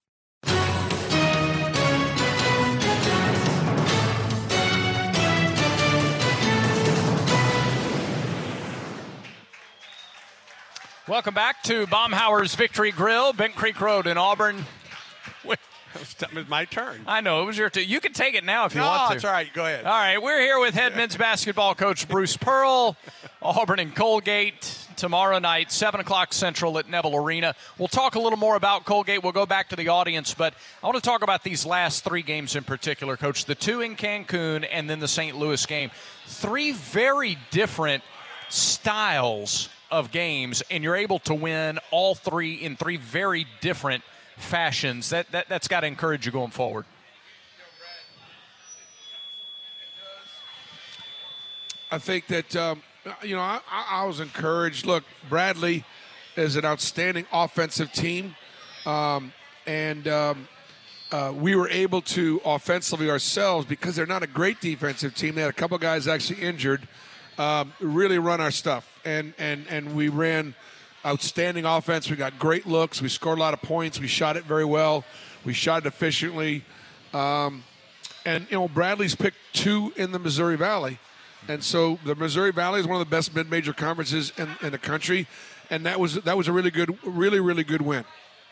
Welcome back to Baumhauer's Victory Grill, Bent Creek Road in Auburn. It's my turn. I know, it was your turn. You can take it now if you no, want to. It's all right. Go ahead. All right, we're here with head men's basketball coach Bruce Pearl, Auburn and Colgate tomorrow night, seven o'clock Central at Neville Arena. We'll talk a little more about Colgate. We'll go back to the audience, but I want to talk about these last three games in particular, Coach. The two in Cancun and then the Saint Louis game. Three very different styles of games, and you're able to win all three in three very different fashions. That, that, that's got to encourage you going forward. I think that, um, you know, I, I was encouraged. Look, Bradley is an outstanding offensive team, um, and um, uh, we were able to offensively ourselves, because they're not a great defensive team. They had a couple guys actually injured, um, really run our stuff. And, and, and we ran outstanding offense. We got great looks. We scored a lot of points. We shot it very well. We shot it efficiently. Um, and, you know, Bradley's picked two in the Missouri Valley. And so the Missouri Valley is one of the best mid-major conferences in, in the country. And that was that was a really good, really, really good win.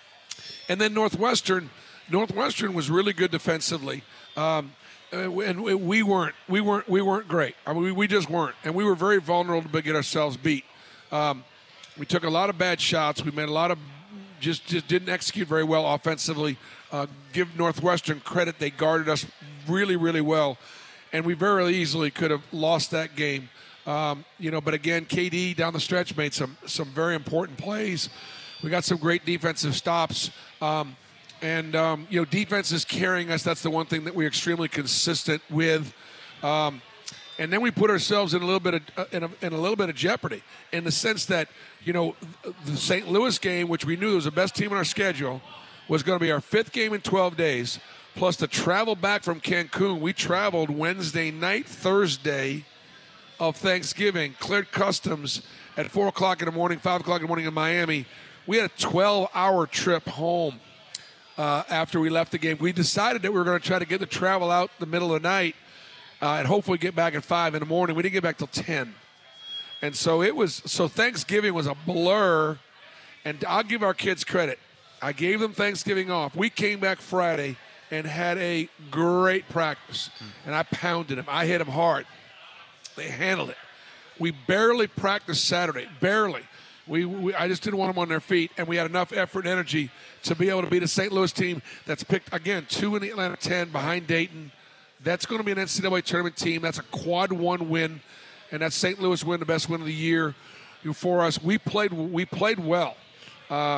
And then Northwestern, Northwestern was really good defensively. Um, and we weren't, we weren't, we weren't great. I mean, we, we just weren't, and we were very vulnerable to get ourselves beat. Um, we took a lot of bad shots. We made a lot of, just, just didn't execute very well offensively. Uh, give Northwestern credit; they guarded us really, really well, and we very easily could have lost that game. Um, you know, but again, K D down the stretch made some some very important plays. We got some great defensive stops. Um, And, um, you know, defense is carrying us. That's the one thing that we're extremely consistent with. Um, and then we put ourselves in a little bit of uh, in, a, in a little bit of jeopardy in the sense that, you know, the Saint Louis game, which we knew was the best team on our schedule, was going to be our fifth game in twelve days, plus the travel back from Cancun. We traveled Wednesday night, Thursday of Thanksgiving, cleared customs at four o'clock in the morning, five o'clock in the morning in Miami. We had a twelve-hour trip home. Uh, after we left the game, we decided that we were going to try to get the travel out the middle of the night uh, and hopefully get back at five in the morning. We didn't get back till ten, and so it was. So Thanksgiving was a blur, and I'll give our kids credit. I gave them Thanksgiving off. We came back Friday and had a great practice, and I pounded them. I hit them hard. They handled it. We barely practiced Saturday, barely. We, we, I just didn't want them on their feet, and we had enough effort and energy to be able to beat a Saint Louis team that's picked, again, two in the Atlanta ten behind Dayton. That's going to be an N C double A tournament team. That's a quad one win, and that's Saint Louis win, the best win of the year for us. We played we played well. Um,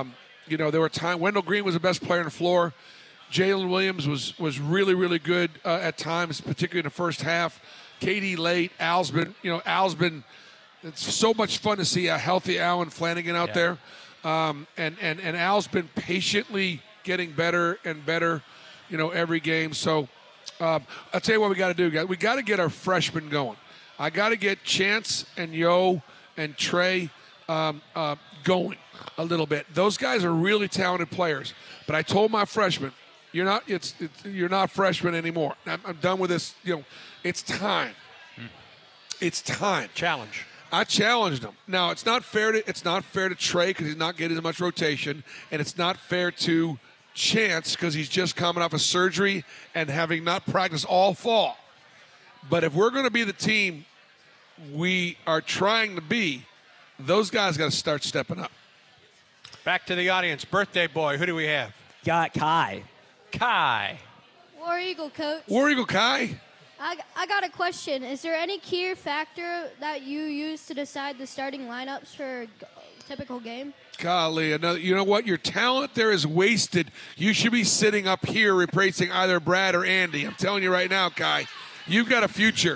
you know, there were times Wendell Green was the best player on the floor. Jalen Williams was was really, really good uh, at times, particularly in the first half. K D late. Al's been, you know, Al's been. It's so much fun to see a healthy Allen Flanigan out Yeah. there, um, and and and Al's been patiently getting better and better, you know, every game. So um, I'll tell you what we got to do, guys. We got to get our freshmen going. I got to get Chance and Yo and Trey um, uh, going a little bit. Those guys are really talented players. But I told my freshmen, you're not. It's, it's you're not freshmen anymore. I'm, I'm done with this. You know, it's time. Hmm. It's time. Challenge. I challenged him. Now it's not fair to it's not fair to Trey because he's not getting as much rotation, and it's not fair to Chance because he's just coming off a surgery and having not practiced all fall. But if we're going to be the team we are trying to be, those guys got to start stepping up. Back to the audience. Birthday boy. Who do we have? Got Kai. Kai. War Eagle, Coach. War Eagle Kai. I, I got a question. Is there any key factor that you use to decide the starting lineups for a g- typical game? Golly, another, you know what? Your talent there is wasted. You should be sitting up here replacing either Brad or Andy. I'm telling you right now, Kai. You've got a future.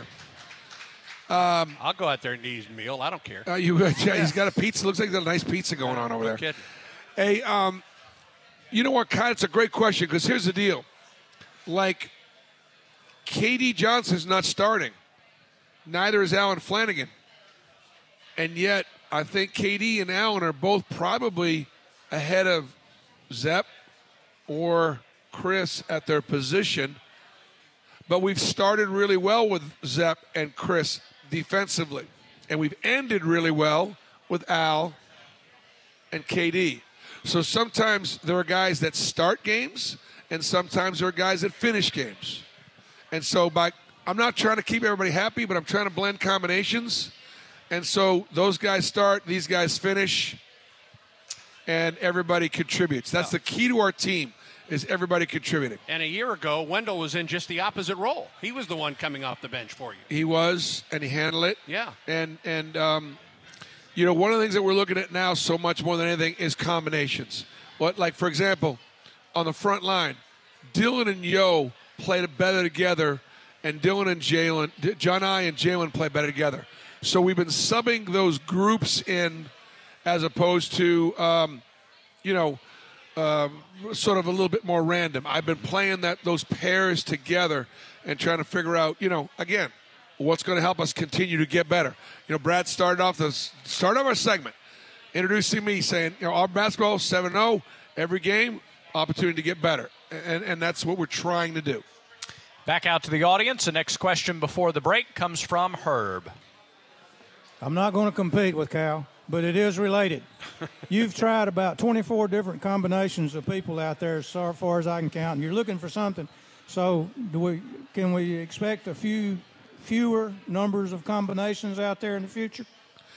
Um, I'll go out there and eat his meal. I don't care. Uh, you, yeah, he's got a pizza. Looks like there's a nice pizza going on over No there. kidding. Hey, um, you know what, Kai? It's a great question because here's the deal. Like, K D Johnson's not starting. Neither is Allen Flanigan. And yet, I think K D and Allen are both probably ahead of Zep or Chris at their position. But we've started really well with Zep and Chris defensively. And we've ended really well with Al and K D. So sometimes there are guys that start games, and sometimes there are guys that finish games. And so by I'm not trying to keep everybody happy, but I'm trying to blend combinations. And so those guys start, these guys finish, and everybody contributes. That's the key to our team, is everybody contributing. And a year ago, Wendell was in just the opposite role. He was the one coming off the bench for you. He was, and he handled it. Yeah. And, and um, you know, one of the things that we're looking at now so much more than anything is combinations. What, like, for example, on the front line, Dylan and Yo played better together, and Dylan and Jalen, John I and Jalen play better together. So we've been subbing those groups in as opposed to, um, you know, um, sort of a little bit more random. I've been playing that those pairs together and trying to figure out, you know, again, what's going to help us continue to get better. You know, Brad started off the start of our segment, introducing me, saying, you know, our basketball seven oh, every game, opportunity to get better. And, and that's what we're trying to do. Back out to the audience. The next question before the break comes from Herb. I'm not going to compete with Cal, but it is related. You've tried about twenty-four different combinations of people out there, so far as I can count, and you're looking for something. So do we? Can we expect a few fewer numbers of combinations out there in the future?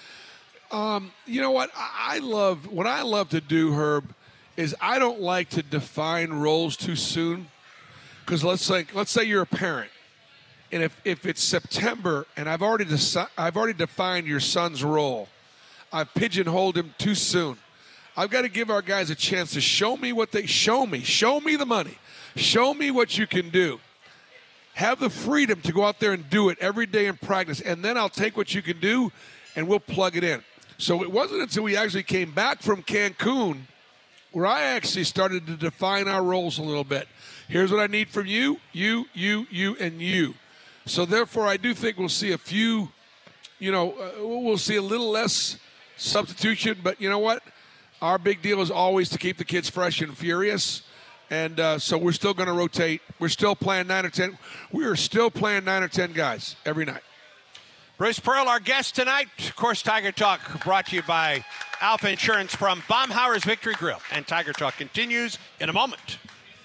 Um, you know what? I I love what I love to do, Herb, is I don't like to define roles too soon. Because let's say let's say you're a parent, and if, if it's September and I've already deci- I've already defined your son's role, I've pigeonholed him too soon. I've got to give our guys a chance to show me what they show me. Show me the money. Show me what you can do. Have the freedom to go out there and do it every day in practice, and then I'll take what you can do, and we'll plug it in. So it wasn't until we actually came back from Cancun where I actually started to define our roles a little bit. Here's what I need from you, you, you, you, and you. So therefore, I do think we'll see a few, you know, uh, we'll see a little less substitution. But you know what? Our big deal is always to keep the kids fresh and furious. And uh, so we're still going to rotate. We're still playing nine or ten. We are still playing nine or ten guys every night. Bruce Pearl, our guest tonight. Of course, Tiger Talk brought to you by Alpha Insurance from Baumhauer's Victory Grill. And Tiger Talk continues in a moment.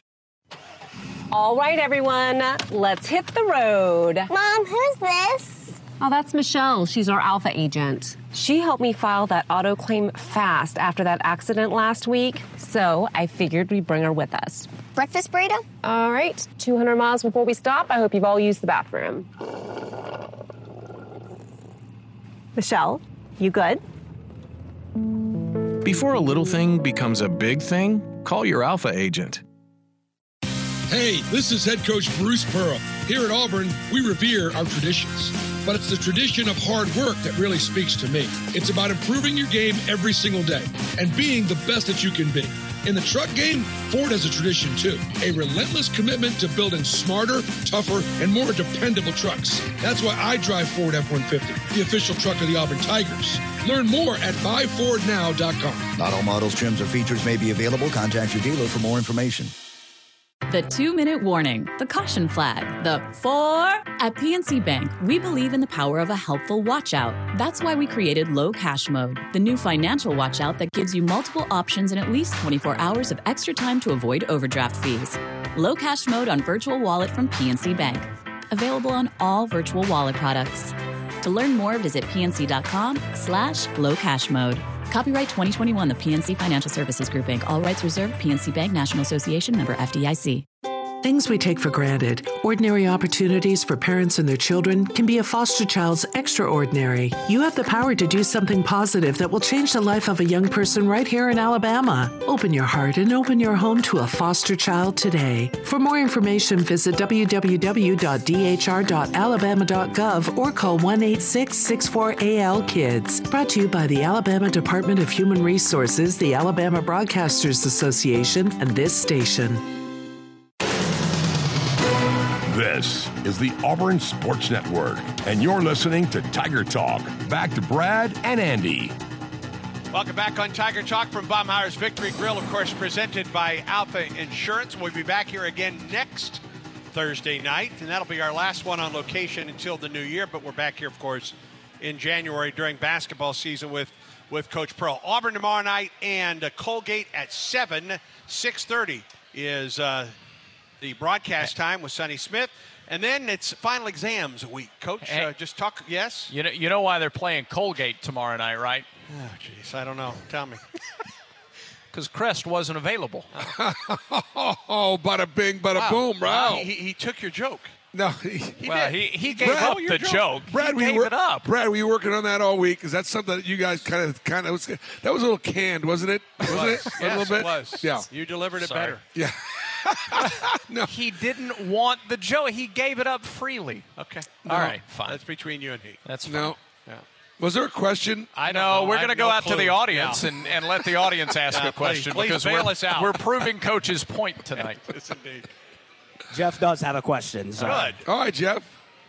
All right, everyone, let's hit the road. Mom, who's this? Oh, that's Michelle. She's our Alpha agent. She helped me file that auto claim fast after that accident last week, so I figured we'd bring her with us. Breakfast burrito? All right, two hundred miles before we stop. I hope you've all used the bathroom. Michelle, you good? Before a little thing becomes a big thing, call your Alpha agent. Hey, this is head coach Bruce Pearl. Here at Auburn, we revere our traditions. But it's the tradition of hard work that really speaks to me. It's about improving your game every single day and being the best that you can be. In the truck game, Ford has a tradition too. A relentless commitment to building smarter, tougher, and more dependable trucks. That's why I drive Ford F one fifty, the official truck of the Auburn Tigers. Learn more at buy ford now dot com. Not all models, trims, or features may be available. Contact your dealer for more information. The two-minute warning, the caution flag, the four. At P N C Bank, we believe in the power of a helpful watch-out. That's why we created Low Cash Mode, the new financial watch-out that gives you multiple options and at least twenty-four hours of extra time to avoid overdraft fees. Low Cash Mode on Virtual Wallet from P N C Bank. Available on all virtual wallet products. To learn more, visit pnc.com slash low cash mode. Copyright twenty twenty-one, the P N C Financial Services Group, Incorporated. All rights reserved. P N C Bank, National Association, member F D I C. Things we take for granted, ordinary opportunities for parents and their children, can be a foster child's extraordinary. You have the power to do something positive that will change the life of a young person right here in Alabama. Open your heart and open your home to a foster child today. For more information, visit w w w dot d h r dot alabama dot gov or call one eight six six four A L KIDS. Brought to you by the Alabama Department of Human Resources, the Alabama Broadcasters Association, and this station. This is the Auburn Sports Network, and you're listening to Tiger Talk. Back to Brad and Andy. Welcome back on Tiger Talk from Baumhauer's Victory Grill, of course, presented by Alpha Insurance. We'll be back here again next Thursday night, and that'll be our last one on location until the new year, but we're back here, of course, in January during basketball season with, with Coach Pearl. Auburn tomorrow night and uh, Colgate at seven. six thirty is uh, the broadcast time with Sonny Smith. And then it's final exams week. Coach, hey, uh, just talk, yes? You know, you know why they're playing Colgate tomorrow night, right? Oh, jeez, I don't know. Tell me. Because Crest wasn't available. Oh, bada bing, bada wow. boom, right? Wow. He, he took your joke. No, he, he well, did. he, he gave Brad, up the joke. joke. Brad, he we gave were, it up. Brad, were you working on that all week? Is that something that you guys kind of, kind of, was, that was a little canned, wasn't it? Wasn't it? Was. it? Yes, a little bit? It was. Yeah. You delivered it Sorry. better. Yeah. No. He didn't want the joke. He gave it up freely. Okay. No. All right, fine. That's between you and he. That's fine. No. Yeah. Was there a question? I know. No, we're I going to go no out clue. to the audience yeah. and, and let the audience ask yeah, a question please, because please bail we're, us out. we're proving Coach's point tonight. Yes, indeed. Jeff does have a question. So. Good. All right, Jeff.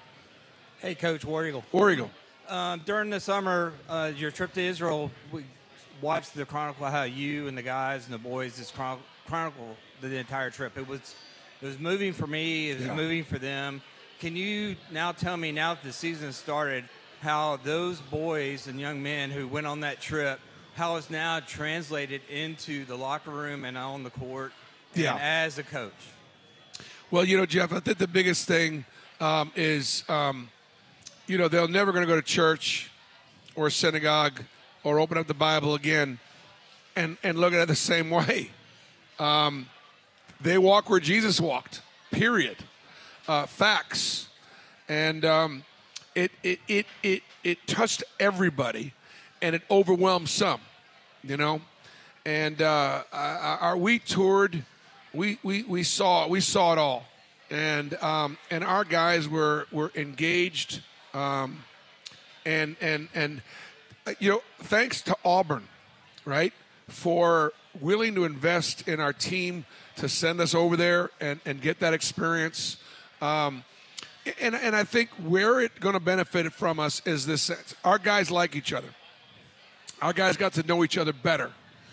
Hey, Coach, War Eagle. War Eagle. Um, during the summer, uh, your trip to Israel, we watched the chronicle how you and the guys and the boys just chron- chronicle the entire trip. It was it was moving for me. It was yeah. moving for them. Can you now tell me, now that the season started, how those boys and young men who went on that trip, how it's now translated into the locker room and on the court yeah. and as a coach? Well, you know, Jeff, I think the biggest thing um, is, um, you know, they're never going to go to church or synagogue or open up the Bible again and, and look at it the same way. Um, they walk where Jesus walked, period. Uh, facts. And um, it, it, it, it, it touched everybody, and it overwhelmed some, you know. And uh, our, we toured, we, we, we, saw, we saw it all. And um, and our guys were, were engaged. Um, and, and, and you know, thanks to Auburn, right, for willing to invest in our team to send us over there and, and get that experience. Um, and, and I think where it's going to benefit from us is this sense. Our guys like each other. Our guys got to know each other better.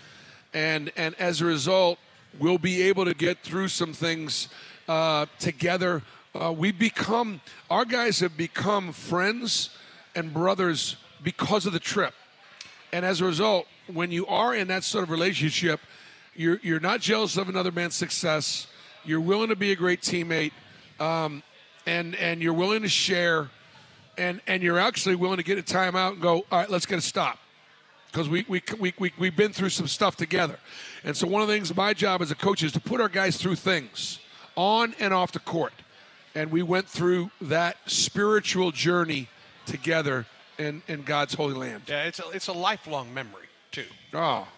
And, and as a result, we'll be able to get through some things uh, together. Uh, we become, our guys have become friends and brothers because of the trip. And as a result, when you are in that sort of relationship, you're you're not jealous of another man's success. You're willing to be a great teammate, um, and and you're willing to share, and and you're actually willing to get a timeout and go, all right, let's get a stop, because we we we we we've been through some stuff together. And so one of the things, my job as a coach is to put our guys through things on and off the court, and we went through that spiritual journey together in in God's holy land. Yeah, it's a, it's a lifelong memory too. Oh.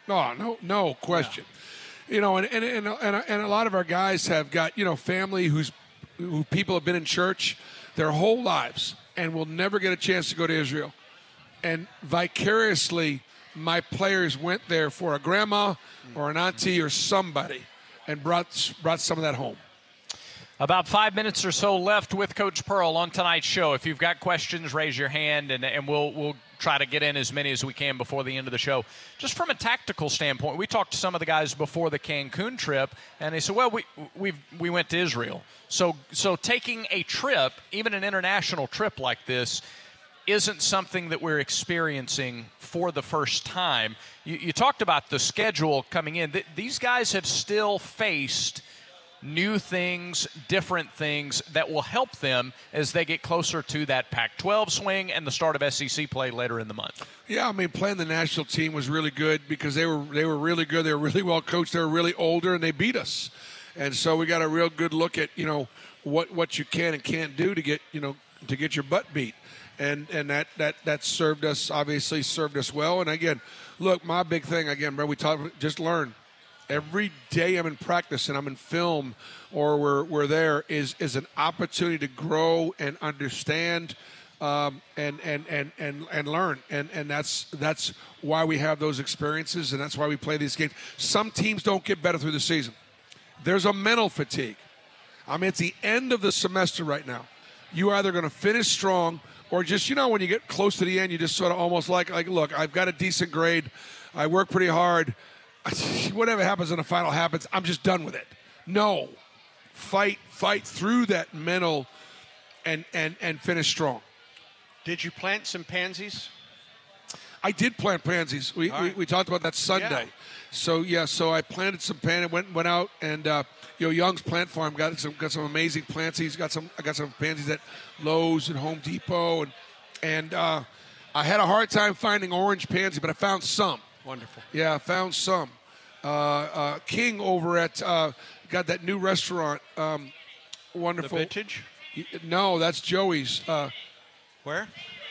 No, no, no question. Yeah. You know, and and, and and and a lot of our guys have got, you know, family who's who people have been in church their whole lives and will never get a chance to go to Israel. And vicariously, my players went there for a grandma or an auntie or somebody and brought brought some of that home. About five minutes or so left with Coach Pearl on tonight's show. If you've got questions, raise your hand, and, and we'll we'll try to get in as many as we can before the end of the show. Just from a tactical standpoint, we talked to some of the guys before the Cancun trip, and they said, well, we we we went to Israel. So so taking a trip, even an international trip like this, isn't something that we're experiencing for the first time. You, you talked about the schedule coming in. Th- these guys have still faced new things, different things that will help them as they get closer to that Pac twelve swing and the start of S E C play later in the month. Yeah, I mean, playing the national team was really good because they were they were really good. They were really well coached. They were really older, and they beat us. And so we got a real good look at, you know, what what you can and can't do to get, you know, to get your butt beat. And and that that that served us, obviously served us well. And again, look, my big thing again, bro, we talked just learn. Every day I'm in practice and I'm in film or we're, we're there is, is an opportunity to grow and understand um, and, and, and, and, and learn. And, and that's that's why we have those experiences, and that's why we play these games. Some teams don't get better through the season. There's a mental fatigue. I mean, it's the end of the semester right now. You're either going to finish strong or just, you know, when you get close to the end, you just sort of almost like, like, look, I've got a decent grade. I work pretty hard. Whatever happens in the final happens. I'm just done with it. No. Fight, fight through that mental and, and, and finish strong. Did you plant some pansies? I did plant pansies. We right. we, we talked about that Sunday. Yeah. So, yeah, so I planted some pansies, went went out, and, uh, you know, Young's Plant Farm got some got some amazing pansies. Got some I got some pansies at Lowe's and Home Depot. And, and uh, I had a hard time finding orange pansy, but I found some. Wonderful. Yeah, I found some. Uh, uh, King over at uh, got that new restaurant. Um, wonderful. The Vintage? No, that's Joey's. Uh, Where?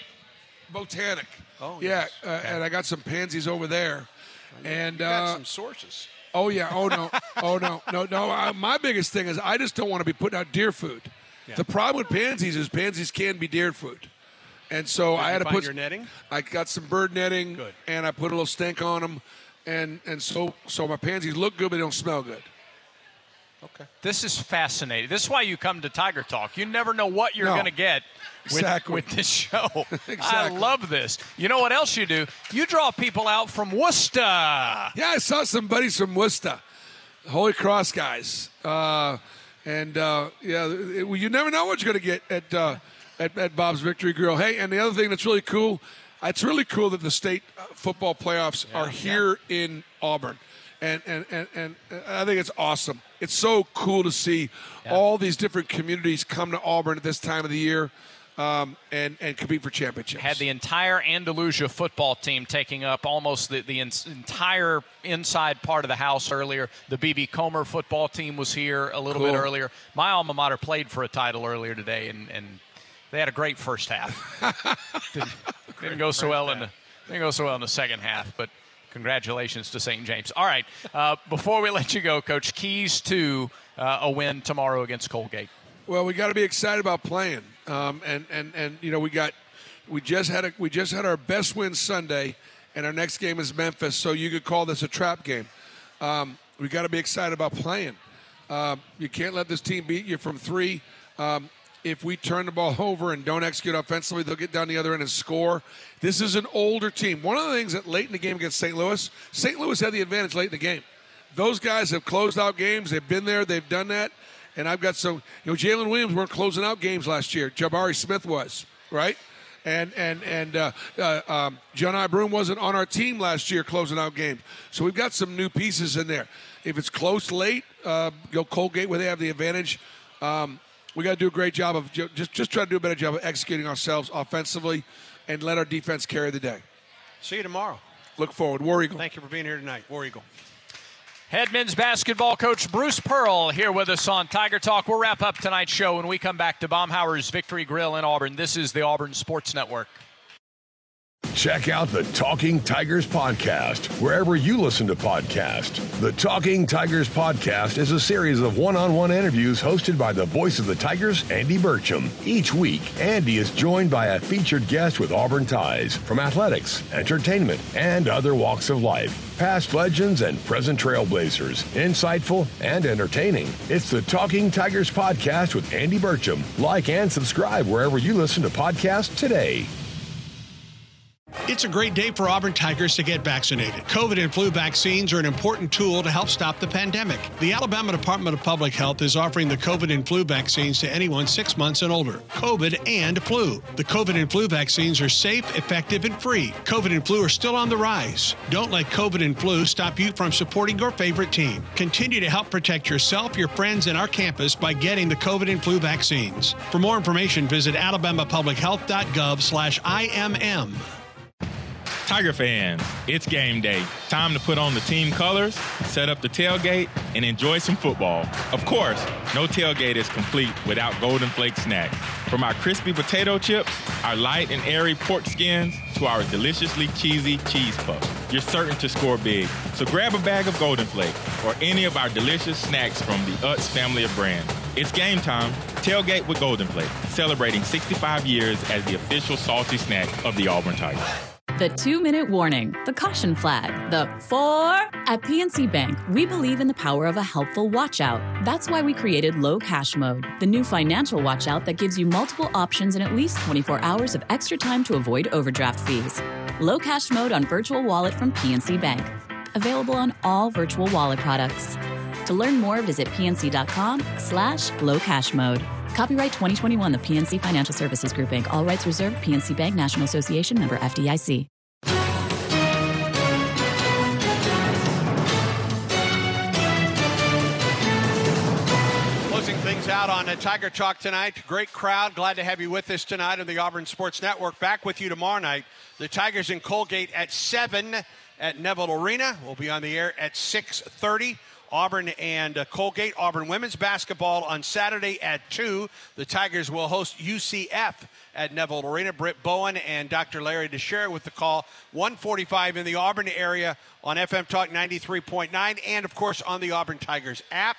Botanic. Oh, yeah. yes. Uh, Okay. And I got some pansies over there. And you got uh, some sources. Oh yeah. Oh no. oh no. No. No. I, my biggest thing is I just don't want to be putting out deer food. Yeah. The problem with pansies is pansies can be deer food. And so Did I you had to find put your netting? I got some bird netting. Good. And I put a little stink on them. And and so so my pansies look good, but they don't smell good. Okay. This is fascinating. This is why you come to Tiger Talk. You never know what you're No. going to get with, Exactly. with this show. Exactly. I love this. You know what else you do? You draw people out from Worcester. Yeah, I saw some buddies from Worcester, Holy Cross guys, uh, and uh, yeah, it, well, you never know what you're going to get at, uh, at at Bob's Victory Grill. Hey, and the other thing that's really cool, it's really cool that the state football playoffs Yeah, are here in Auburn, and and, and and I think it's awesome. It's so cool to see Yeah. all these different communities come to Auburn at this time of the year. Um, and, and compete for championships. Had the entire Andalusia football team taking up almost the, the in, entire inside part of the house earlier. The B B Comer football team was here a little Cool. bit earlier. My alma mater played for a title earlier today, and, and they had a great first half. didn't, didn't go so well in the didn't go so well in the second half, but congratulations to Saint James. All right, uh, before we let you go, Coach, keys to uh, a win tomorrow against Colgate. Well, we got to be excited about playing, um, and and and you know we got we just had a we just had our best win Sunday, and our next game is Memphis. So you could call this a trap game. Um, we got to be excited about playing. Uh, you can't let this team beat you from three. Um, if we turn the ball over and don't execute offensively, they'll get down the other end and score. This is an older team. One of the things that late in the game against Saint Louis, Saint Louis had the advantage late in the game. Those guys have closed out games. They've been there. They've done that. And I've got some, you know, Jalen Williams weren't closing out games last year. Jabari Smith was, right? And and and uh, uh, um, John I. Broom wasn't on our team last year closing out games. So we've got some new pieces in there. If it's close late, uh, go Colgate where they have the advantage. Um, we got to do a great job of ju- just just try to do a better job of executing ourselves offensively, and let our defense carry the day. See you tomorrow. Look forward, War Eagle. Thank you for being here tonight, War Eagle. Head men's basketball coach Bruce Pearl here with us on Tiger Talk. We'll wrap up tonight's show when we come back to Baumhauer's Victory Grill in Auburn. This is the Auburn Sports Network. Check out the Talking Tigers podcast wherever you listen to podcasts. The Talking Tigers podcast is a series of one-on-one interviews hosted by the voice of the Tigers, Andy Burcham. Each week, Andy is joined by a featured guest with Auburn ties from athletics, entertainment, and other walks of life. Past legends and present trailblazers, insightful and entertaining. It's the Talking Tigers podcast with Andy Burcham. Like and subscribe wherever you listen to podcasts today. It's a great day for Auburn Tigers to get vaccinated. COVID and flu vaccines are an important tool to help stop the pandemic. The Alabama Department of Public Health is offering the COVID and flu vaccines to anyone six months and older. COVID and flu. The COVID and flu vaccines are safe, effective, and free. COVID and flu are still on the rise. Don't let COVID and flu stop you from supporting your favorite team. Continue to help protect yourself, your friends, and our campus by getting the COVID and flu vaccines. For more information, visit alabama public health dot gov slash I M M. Tiger fans, it's game day. Time to put on the team colors, set up the tailgate, and enjoy some football. Of course, no tailgate is complete without Golden Flake snacks. From our crispy potato chips, our light and airy pork skins, to our deliciously cheesy cheese puffs, you're certain to score big. So grab a bag of Golden Flake or any of our delicious snacks from the Utz family of brands. It's game time. Tailgate with Golden Flake, celebrating sixty-five years as the official salty snack of the Auburn Tigers. The two-minute warning, the caution flag, the four. At P N C Bank, we believe in the power of a helpful watch-out. That's why we created Low Cash Mode, the new financial watch-out that gives you multiple options and at least twenty-four hours of extra time to avoid overdraft fees. Low Cash Mode on Virtual Wallet from P N C Bank. Available on all virtual wallet products. To learn more, visit pnc.com slash low cash mode. Copyright twenty twenty-one, the P N C Financial Services Group, Incorporated. All rights reserved. P N C Bank, National Association, member F D I C. Closing things out on a Tiger Talk tonight. Great crowd. Glad to have you with us tonight on the Auburn Sports Network. Back with you tomorrow night. The Tigers in Colgate at seven at Neville Arena. We'll be on the air at six thirty. Auburn and uh, Colgate. Auburn women's basketball on Saturday at two. The Tigers will host U C F at Neville Arena. Britt Bowen and Doctor Larry DeSher with the call. one forty-five in the Auburn area on F M Talk ninety-three point nine and, of course, on the Auburn Tigers app.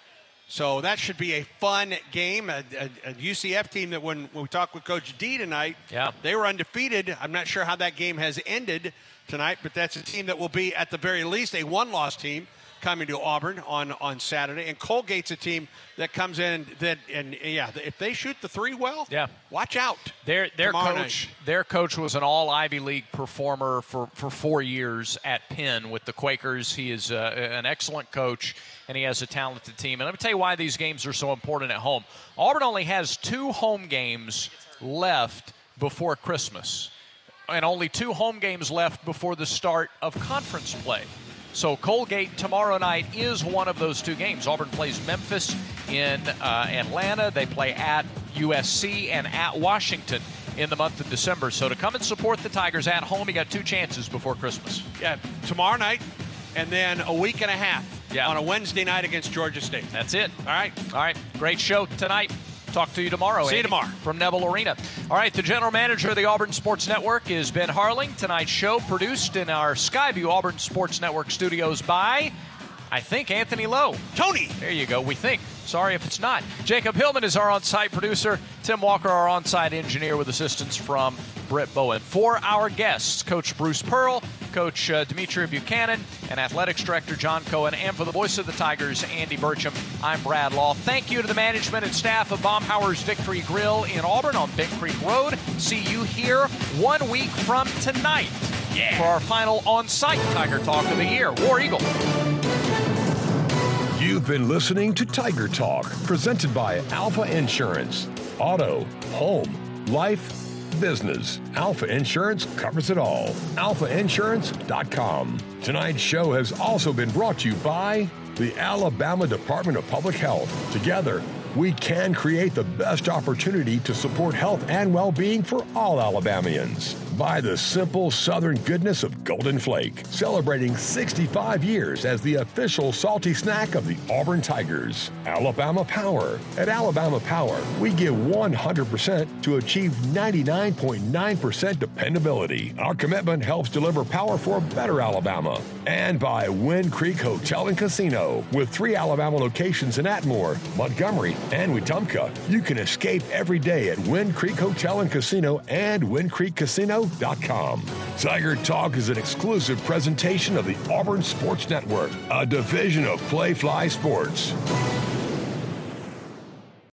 So that should be a fun game. A, a, a U C F team that when, when we talked with Coach D tonight, yeah. they were undefeated. I'm not sure how that game has ended tonight, but that's a team that will be, at the very least, a one-loss team coming to Auburn on, on Saturday. And Colgate's a team that comes in that, and yeah, if they shoot the three well, yeah. watch out. Their their tomorrow coach night. their coach was an all Ivy League performer for, for four years at Penn with the Quakers. He is uh, an excellent coach, and he has a talented team. And let me tell you why these games are so important at home. Auburn only has two home games left before Christmas, and only two home games left before the start of conference play. So Colgate tomorrow night is one of those two games. Auburn plays Memphis in uh, Atlanta. They play at U S C and at Washington in the month of December. So to come and support the Tigers at home, you got two chances before Christmas. Yeah, tomorrow night and then a week and a half yeah. on a Wednesday night against Georgia State. That's it. All right. All right. Great show tonight. Talk to you tomorrow. See Andy, you tomorrow. From Neville Arena. All right, the general manager of the Auburn Sports Network is Ben Harling. Tonight's show produced in our Skyview Auburn Sports Network studios by, I think, Anthony Lowe. Tony. There you go. We think. Sorry if it's not. Jacob Hillman is our on-site producer. Tim Walker, our on-site engineer, with assistance from Britt Bowen. For our guests, Coach Bruce Pearl, Coach uh, Demetria Buchanan, and Athletics Director John Cohen, and for the voice of the Tigers, Andy Burcham, I'm Brad Law. Thank you to the management and staff of Baumhower's Victory Grill in Auburn on Big Creek Road. See you here one week from tonight yeah. for our final on-site Tiger Talk of the year. War Eagle. You've been listening to Tiger Talk, presented by Alpha Insurance. Auto, home, life, business. Alpha Insurance covers it all. alpha insurance dot com. Tonight's show has also been brought to you by the Alabama Department of Public Health. Together, we can create the best opportunity to support health and well-being for all Alabamians. by the simple southern goodness of Golden Flake, celebrating sixty-five years as the official salty snack of the Auburn Tigers. Alabama Power. At Alabama Power, we give one hundred percent to achieve ninety-nine point nine percent dependability. Our commitment helps deliver power for a better Alabama. And by Wind Creek Hotel and Casino. With three Alabama locations in Atmore, Montgomery, and Wetumpka, you can escape every day at Wind Creek Hotel and Casino and wind creek casino dot com. Tiger Talk is an exclusive presentation of the Auburn Sports Network, a division of Playfly Sports.